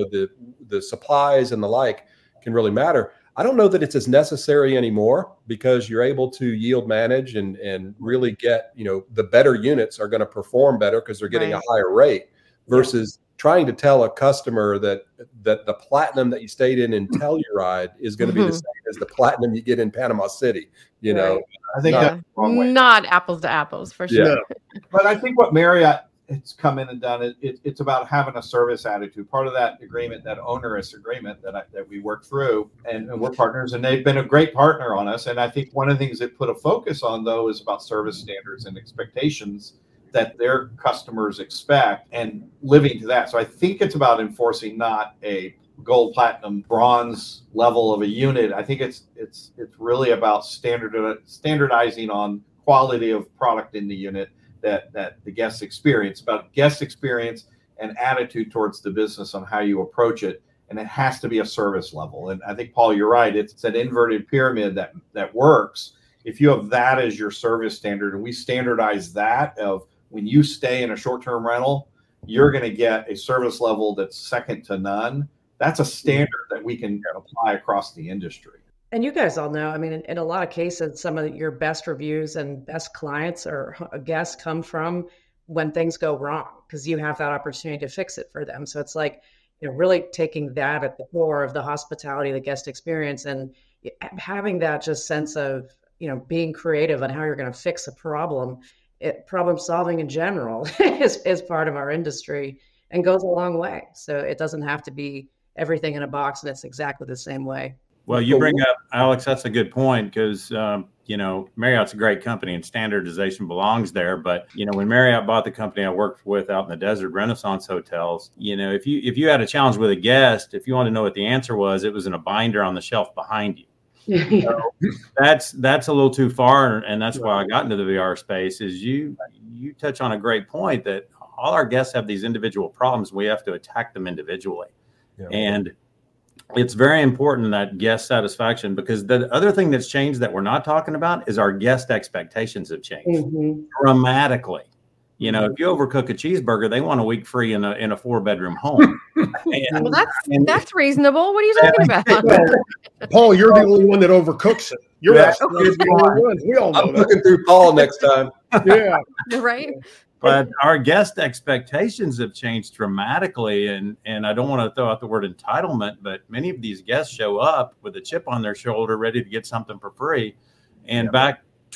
the supplies and the like can really matter. I don't know that it's as necessary anymore, because you're able to yield manage and really get, the better units are going to perform better because they're getting a higher rate versus trying to tell a customer that the platinum that you stayed in Telluride is going to be the same as the platinum you get in Panama City. I think that's the wrong way. Not apples to apples, for sure. Yeah. But I think what Marriott has come in and done, it's about having a service attitude. Part of that agreement, that onerous agreement that we worked through, and we're partners, and they've been a great partner on us. And I think one of the things they put a focus on, though, is about service standards and expectations that their customers expect and living to that. So I think it's about enforcing not a gold, platinum, bronze level of a unit. I think it's really about standardizing on quality of product in the unit that the guests experience, about guest experience and attitude towards the business on how you approach it. And it has to be a service level. And I think, Paul, you're right. It's an inverted pyramid that works. If you have that as your service standard, and we standardize that of when you stay in a short-term rental, you're going to get a service level that's second to none. That's a standard that we can apply across the industry. And you guys all know, I mean, in a lot of cases, some of your best reviews and best clients or guests come from when things go wrong, because you have that opportunity to fix it for them. So it's like, really taking that at the core of the hospitality, the guest experience, and having that just sense of, being creative on how you're going to fix a problem. Problem solving in general is part of our industry and goes a long way. So it doesn't have to be everything in a box and it's exactly the same way. Well, you bring up, Alex, that's a good point, because, Marriott's a great company and standardization belongs there. But, when Marriott bought the company I worked with out in the desert, Renaissance Hotels, if you had a challenge with a guest, if you want to know what the answer was, it was in a binder on the shelf behind you. So that's a little too far, and that's why I got into the VR space. Is you touch on a great point that all our guests have these individual problems. We have to attack them individually, and it's very important that guest satisfaction, because the other thing that's changed that we're not talking about is our guest expectations have changed dramatically. If you overcook a cheeseburger, they want a week free in a 4-bedroom home. Well, that's reasonable. What are you talking about? Paul, you're the only one that overcooks it. You're the only one. We all know I'm looking through Paul next time. Yeah. Right. But our guest expectations have changed dramatically. And I don't want to throw out the word entitlement, but many of these guests show up with a chip on their shoulder, ready to get something for free. And back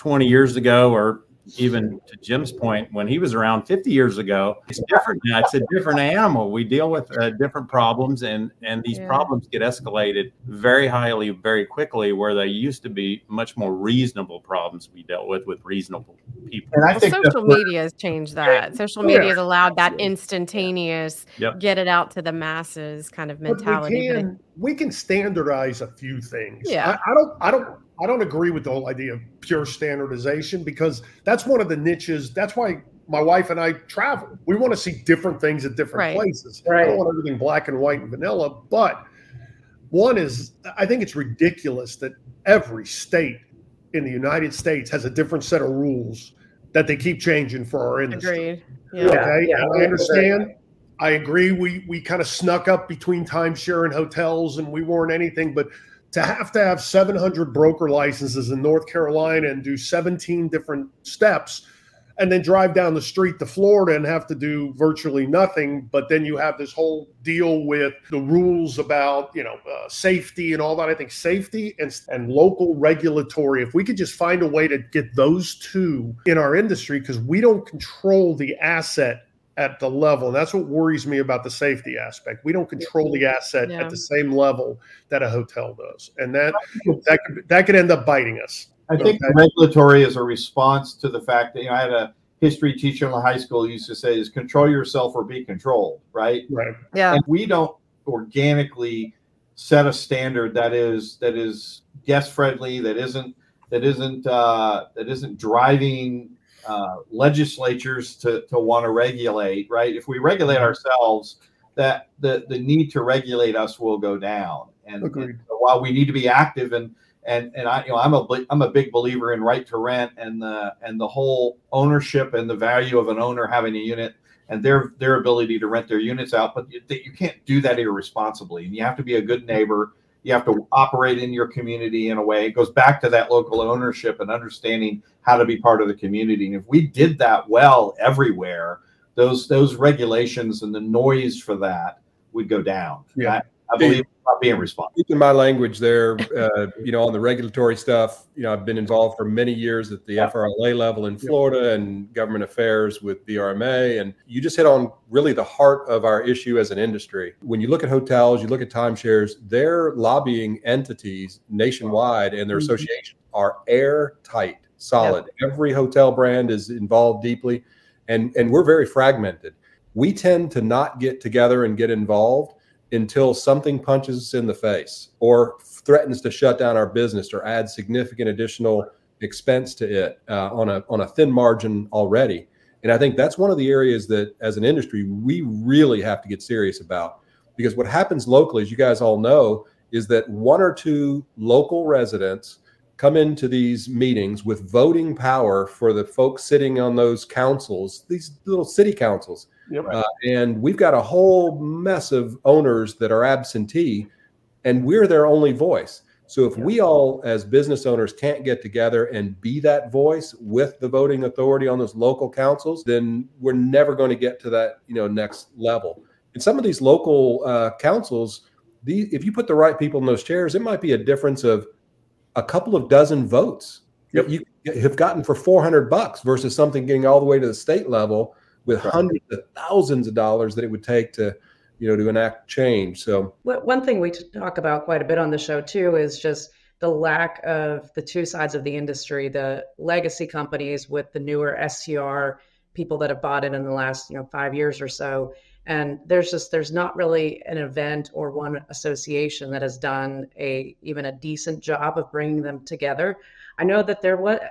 20 years ago, or even to Jim's point, when he was around 50 years ago, it's different now. It's a different animal. We deal with different problems, and these problems get escalated very highly, very quickly, where they used to be much more reasonable problems we dealt with reasonable people. And I think social media has changed that. Social media has allowed that instantaneous, get it out to the masses kind of mentality. But we can standardize a few things. Yeah. I don't agree with the whole idea of pure standardization, because that's one of the niches. That's why my wife and I travel. We want to see different things at different places. I don't want everything black and white and vanilla. But one is, I think it's ridiculous that every state in the United States has a different set of rules that they keep changing for our industry. Agreed. I understand. I agree. We kind of snuck up between timeshare and hotels, and we weren't anything, but to have 700 broker licenses in North Carolina and do 17 different steps, and then drive down the street to Florida and have to do virtually nothing. But then you have this whole deal with the rules about, safety and all that. I think safety and local regulatory, if we could just find a way to get those two in our industry, because we don't control the asset at the level. And that's what worries me about the safety aspect. We don't control the asset at the same level that a hotel does. And that could end up biting us. I think regulatory is a response to the fact that, I had a history teacher in the high school who used to say, is control yourself or be controlled, right? Right. Yeah. And we don't organically set a standard that is guest friendly, that isn't driving legislatures to want to regulate, right? If we regulate ourselves, that the need to regulate us will go down. And so while we need to be active, and I'm a big believer in right to rent and the whole ownership and the value of an owner having a unit and their ability to rent their units out, but you can't do that irresponsibly, and you have to be a good neighbor. You have to operate in your community in a way. It goes back to that local ownership and understanding how to be part of the community. And if we did that well everywhere, those regulations and the noise for that would go down. Yeah. I believe not being responsible. Keeping my language there, on the regulatory stuff, I've been involved for many years at the FRLA level in Florida and government affairs with BRMA. And you just hit on really the heart of our issue as an industry. When you look at hotels, you look at timeshares, their lobbying entities nationwide and their associations are airtight, solid. Yep. Every hotel brand is involved deeply, and we're very fragmented. We tend to not get together and get involved until something punches us in the face or threatens to shut down our business or add significant additional expense to it on a thin margin already. And I think that's one of the areas that as an industry, we really have to get serious about, because what happens locally, as you guys all know, is that one or two local residents come into these meetings with voting power for the folks sitting on those councils, these little city councils. Yep. And we've got a whole mess of owners that are absentee, and we're their only voice. So if we all as business owners can't get together and be that voice with the voting authority on those local councils, then we're never going to get to that next level. And some of these local councils, if you put the right people in those chairs, it might be a difference of a couple of dozen votes that you have gotten for $400 versus something getting all the way to the state level with hundreds of thousands of dollars that it would take to enact change. So one thing we talk about quite a bit on the show too is just the lack of the two sides of the industry, the legacy companies with the newer STR people that have bought it in the last 5 years or so. And there's not really an event or one association that has done even a decent job of bringing them together. I know that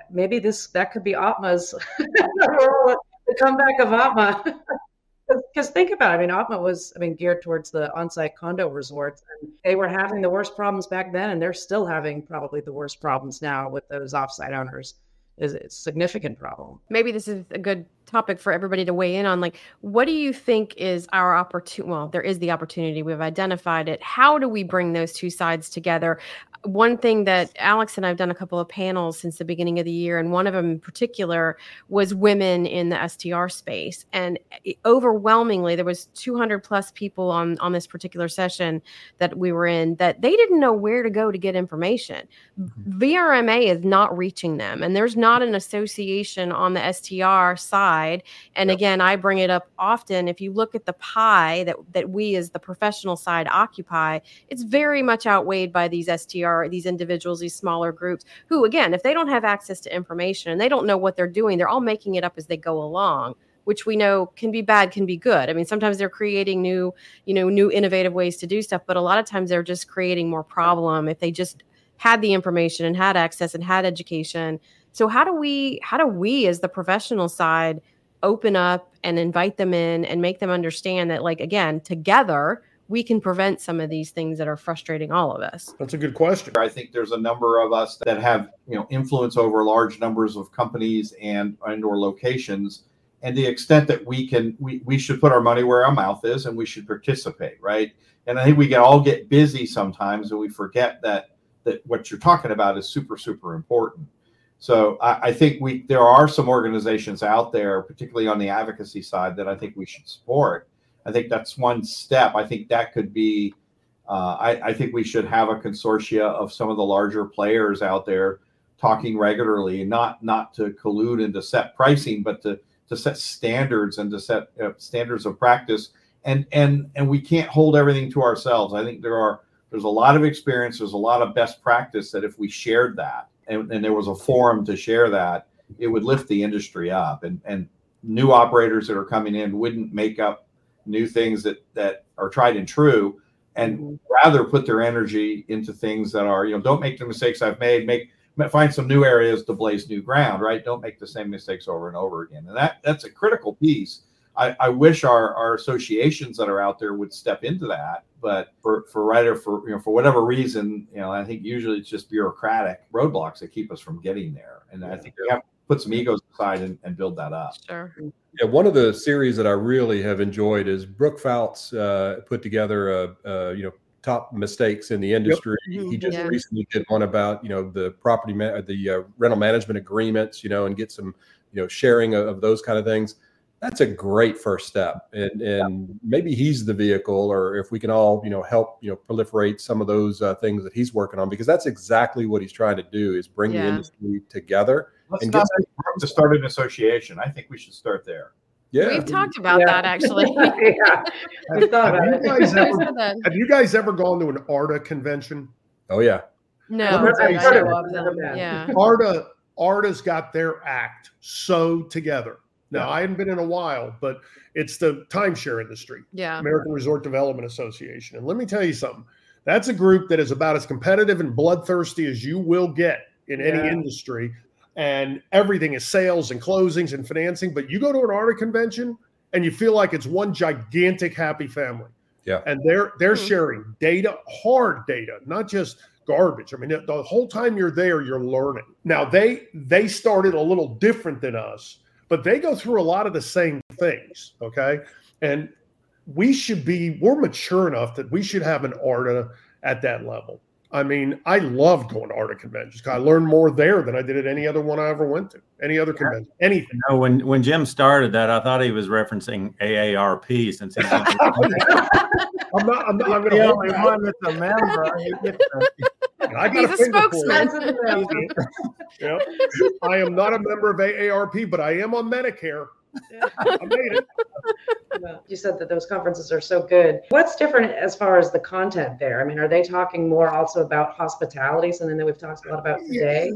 that could be OPMA's the comeback of OPMA. Because think about it, OPMA was geared towards the on-site condo resorts, and they were having the worst problems back then, and they're still having probably the worst problems now with those off-site owners. It's a significant problem. Maybe this is a good topic for everybody to weigh in on. Like, what do you think is our opportunity? Well, there is the opportunity. We've identified it. How do we bring those two sides together? one thing that Alex and I've done a couple of panels since the beginning of the year, and one of them in particular was women in the STR space. And overwhelmingly, there was 200 plus people on this particular session that we were in that they didn't know where to go to get information. VRMA is not reaching them, and there's not an association on the STR side. And again, I bring it up often. If you look at the pie that we as the professional side occupy, it's very much outweighed by these STR, these individuals, these smaller groups who, again, if they don't have access to information and they don't know what they're doing, they're all making it up as they go along, which we know can be bad, can be good. I mean, sometimes they're creating new innovative ways to do stuff, but a lot of times they're just creating more problem if they just had the information and had access and had education. So how do we as the professional side open up and invite them in and make them understand that, like, again, together we can prevent some of these things that are frustrating all of us? That's a good question. I think there's a number of us that have, influence over large numbers of companies and or locations. And the extent that we should put our money where our mouth is, and we should participate, right? And I think we all get busy sometimes, and we forget that what you're talking about is super, super important. So I think there are some organizations out there, particularly on the advocacy side, that I think we should support. I think that's one step. I think that could be, I think we should have a consortia of some of the larger players out there talking regularly, not to collude and to set pricing, but to set standards and to set standards of practice. And we can't hold everything to ourselves. I think there's a lot of experience. There's a lot of best practice that if we shared that and there was a forum to share that, it would lift the industry up, and new operators that are coming in wouldn't make up new things that are tried and true, and rather put their energy into things that are, don't make the mistakes I've made, find some new areas to blaze new ground, right? Don't make the same mistakes over and over again. And that's a critical piece. I wish our associations that are out there would step into that, but for whatever reason, I think usually it's just bureaucratic roadblocks that keep us from getting there. And I think we have to put some egos aside and build that up. Sure. Yeah, one of the series that I really have enjoyed is Brooke Fouts put together top mistakes in the industry. Yep. He just recently did one about the the rental management agreements, and get some sharing of those kind of things. That's a great first step, and maybe he's the vehicle, or if we can all help proliferate some of those things that he's working on, because that's exactly what he's trying to do, is bring the industry together. Let's not to start an association. I think we should start there. Yeah, we've talked about that actually. Have you guys ever gone to an ARDA convention? Oh yeah. No, I've heard of them. Yeah. ARDA's got their act so together. Now, I hadn't been in a while, but it's the timeshare industry, American Resort Development Association. And let me tell you something. That's a group that is about as competitive and bloodthirsty as you will get in any industry. And everything is sales and closings and financing. But you go to an ARDA convention and you feel like it's one gigantic happy family. Yeah. And they're sharing data, hard data, not just garbage. I mean, the whole time you're there, you're learning. Now, they started a little different than us, but they go through a lot of the same things, okay? And we're mature enough that we should have an ARDA at that level. I mean, I love going to ARDA conventions. I learned more there than I did at any other one I ever went to, any other convention, anything. When Jim started that, I thought he was referencing AARP, since he's I'm not going to the only one that's a member. He's a spokesman. Yep. I am not a member of AARP, but I am on Medicare. I made it. You said that those conferences are so good. What's different as far as the content there? I mean, are they talking more also about hospitality, something that we've talked a lot about today?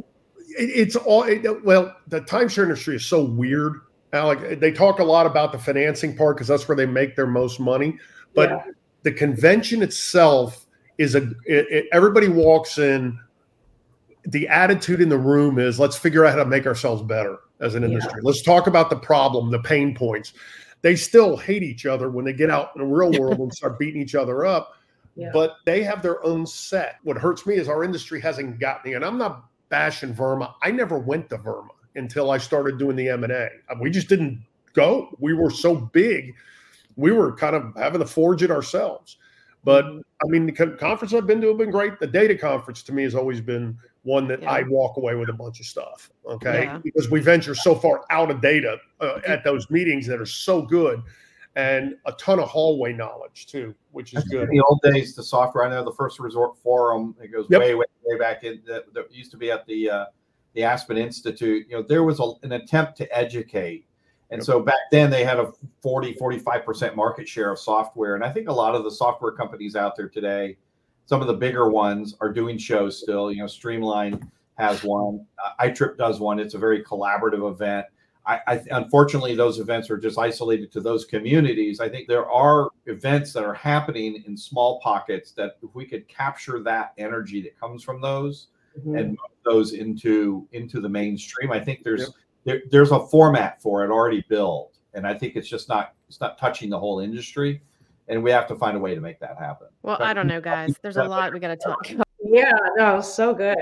The timeshare industry is so weird, Alec. They talk a lot about the financing part because that's where they make their most money. But the convention itself is everybody walks in. The attitude in the room is, let's figure out how to make ourselves better as an industry. Let's talk about the problem, the pain points. They still hate each other when they get out in the real world and start beating each other up. Yeah. But they have their own set. What hurts me is our industry hasn't gotten, and I'm not bashing VRMA. I never went to VRMA until I started doing the M&A. We just didn't go. We were so big. We were kind of having to forge it ourselves. But I mean, the conference I've been to have been great. The data conference to me has always been one that I walk away with a bunch of stuff. Okay. Yeah. Because we venture so far out of data at those meetings that are so good, and a ton of hallway knowledge too, which is good. In the old days, the software, I know the First Resort Forum, it goes way back in that used to be at the Aspen Institute. There was an attempt to educate. And so back then they had a 45% market share of software. And I think a lot of the software companies out there today, some of the bigger ones, are doing shows still. Streamline has one. iTrip does one. It's a very collaborative event. Unfortunately, those events are just isolated to those communities. I think there are events that are happening in small pockets that if we could capture that energy that comes from those and move those into the mainstream, I think there's a format for it already built, and I think it's not touching the whole industry, and we have to find a way to make that happen. Well, I don't know, guys. There's a lot we got to talk about. Yeah, no, so good.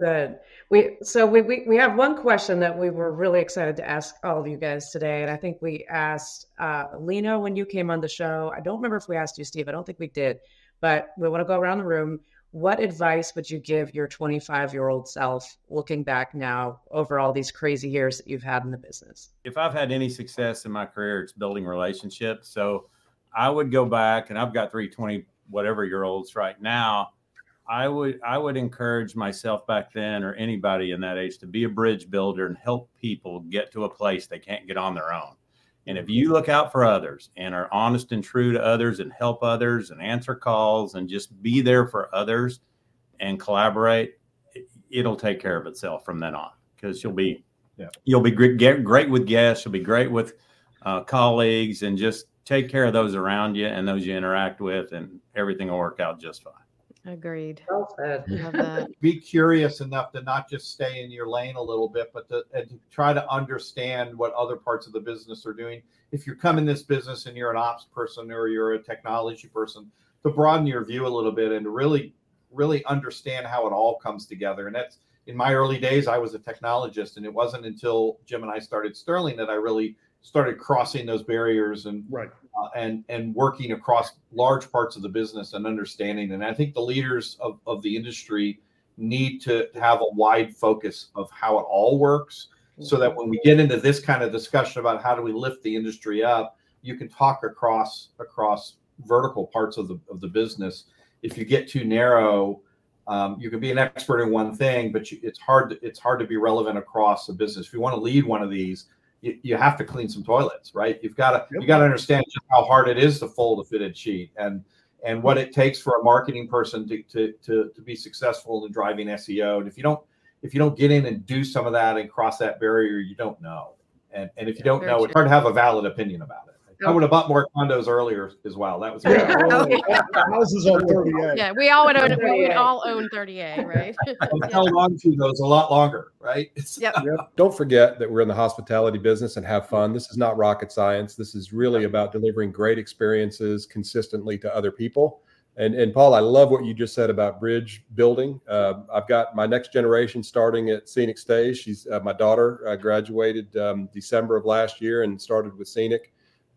We have one question that we were really excited to ask all of you guys today, and I think we asked Lena when you came on the show. I don't remember if we asked you, Steve. I don't think we did, but we want to go around the room. What advice would you give your 25-year-old self looking back now over all these crazy years that you've had in the business? If I've had any success in my career, it's building relationships. So I would go back, and I've got 3 20-whatever-year-olds right now. I would encourage myself back then, or anybody in that age, to be a bridge builder and help people get to a place they can't get on their own. And if you look out for others and are honest and true to others and help others and answer calls and just be there for others and collaborate, it'll take care of itself from then on, because you'll be great with guests. You'll be great with colleagues, and just take care of those around you and those you interact with, and everything will work out just fine. Agreed. Well said. Love that. Be curious enough to not just stay in your lane a little bit, but to try to understand what other parts of the business are doing. If you're coming this business and you're an ops person or you're a technology person, to broaden your view a little bit and to really, really understand how it all comes together. And that's, in my early days, I was a technologist, and it wasn't until Jim and I started Sterling that I really started crossing those barriers and working across large parts of the business and understanding. And I think the leaders of the industry need to have a wide focus of how it all works, so that when we get into this kind of discussion about how do we lift the industry up, you can talk across vertical parts of the business. If you get too narrow, you can be an expert in one thing, but it's hard to be relevant across the business. If you want to lead one of these, you have to clean some toilets, right? You got to understand just how hard it is to fold a fitted sheet, and what it takes for a marketing person to be successful in driving SEO. And if you don't get in and do some of that and cross that barrier, you don't know. And if you don't know, it's hard to have a valid opinion about it. I would have bought more condos earlier as well. That was houses on 30A. Yeah, we all would own 30A, right? I've held on to those a lot longer, right? Don't forget that we're in the hospitality business, and have fun. This is not rocket science. This is really about delivering great experiences consistently to other people. And Paul, I love what you just said about bridge building. I've got my next generation starting at Scenic Stays. She's my daughter graduated December of last year and started with Scenic.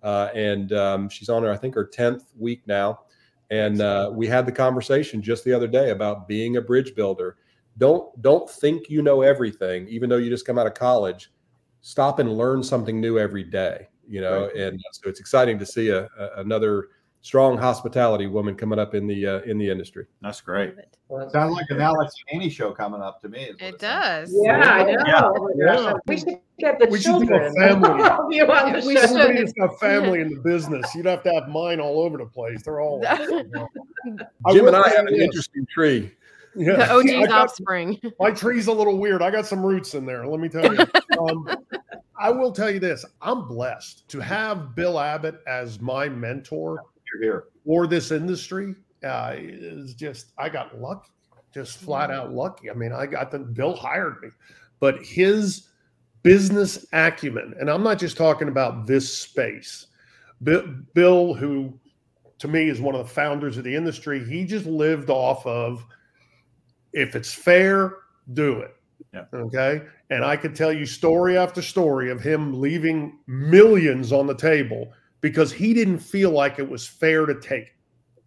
And she's on her 10th week now. And we had the conversation just the other day about being a bridge builder. Don't think you know everything, even though you just come out of college. Stop and learn something new every day, Right. And so it's exciting to see another strong hospitality woman coming up in the industry. That's great. Sounds like an Alex and Annie show coming up to me. It does. Yeah, I know. Yeah. We should get the children. We should. It's got family in the business. You'd have to have mine all over the place. They're all. Jim and I have an interesting tree. Yeah. The OG's offspring. My tree's a little weird. I got some roots in there. Let me tell you. I will tell you this. I'm blessed to have Bill Abbott as my mentor for this industry. Is just, I got lucky, just flat out lucky. I mean, Bill hired me, but his business acumen, and I'm not just talking about this space. Bill, who to me is one of the founders of the industry, he just lived off of, if it's fair, do it. Yeah. Okay. And I could tell you story after story of him leaving millions on the table because he didn't feel like it was fair to take.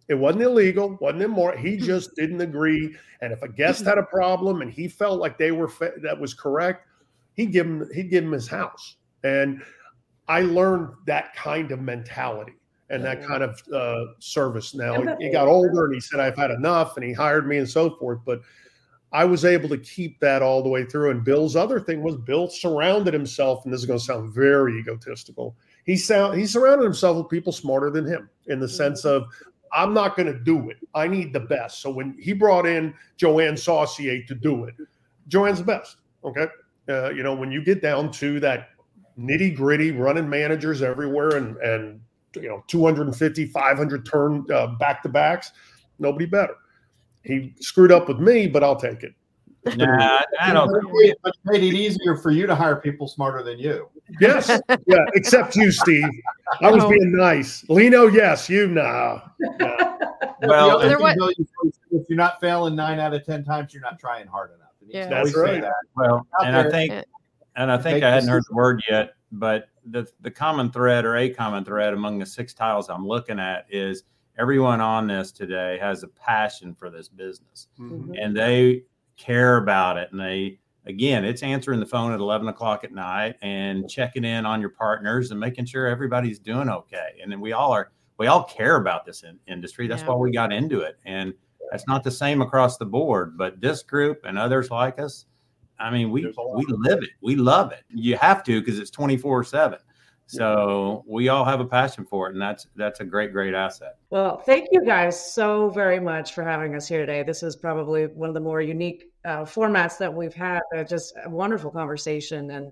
It wasn't illegal, wasn't immoral. He just didn't agree. And if a guest had a problem and he felt like that was correct, he'd give him his house. And I learned that kind of mentality and that kind of service. Now he got older and he said, I've had enough, and he hired me and so forth. But I was able to keep that all the way through. And Bill's other thing was Bill surrounded himself, and this is going to sound very egotistical. He surrounded himself with people smarter than him in the sense of, I'm not going to do it. I need the best. So when he brought in Joanne Saucier to do it, Joanne's the best. Okay. When you get down to that nitty gritty, running managers everywhere and 250, 500 turn back to backs, nobody better. He screwed up with me, but I'll take it. Nah, I don't. But it made it easier for you to hire people smarter than you. Yes. Yeah. Except you, Steve. I was being nice. Lino, yes. You, nah. Well, if you're not failing 9 out of 10 times, you're not trying hard enough. That's right. That. Well, and I think I hadn't heard the word yet, but the common thread or a common thread among the 6 tiles I'm looking at is everyone on this today has a passion for this business, and they care about it. And it's answering the phone at 11 o'clock at night and checking in on your partners and making sure everybody's doing okay. And then we all care about this industry. That's why we got into it. And that's not the same across the board, but this group and others like us, I mean, we live it. We love it. You have to, because it's 24/7. So we all have a passion for it, and that's a great, great asset. Well, thank you guys so very much for having us here today. This is probably one of the more unique formats that we've had. Just a wonderful conversation, and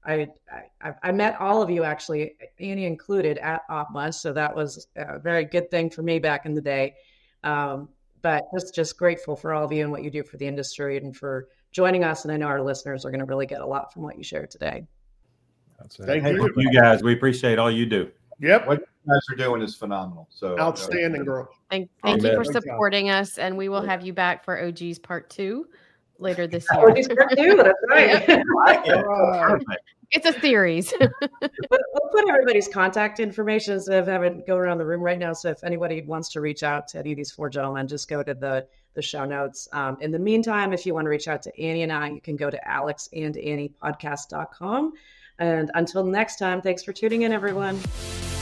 I met all of you, actually, Annie included, at OPMA, so that was a very good thing for me back in the day. But just grateful for all of you and what you do for the industry and for joining us. And I know our listeners are going to really get a lot from what you shared today. Thank you guys. We appreciate all you do. Yep. What you guys are doing is phenomenal. So outstanding, girl. Thank you for supporting us, and we will have you back for OG's Part 2 later this year. OG's Part 2, that's right. It's a series. We'll put everybody's contact information instead of having go around the room right now. So if anybody wants to reach out to any of these 4 gentlemen, just go to the show notes. In the meantime, if you want to reach out to Annie and I, you can go to alexandanniepodcast.com. And until next time, thanks for tuning in, everyone.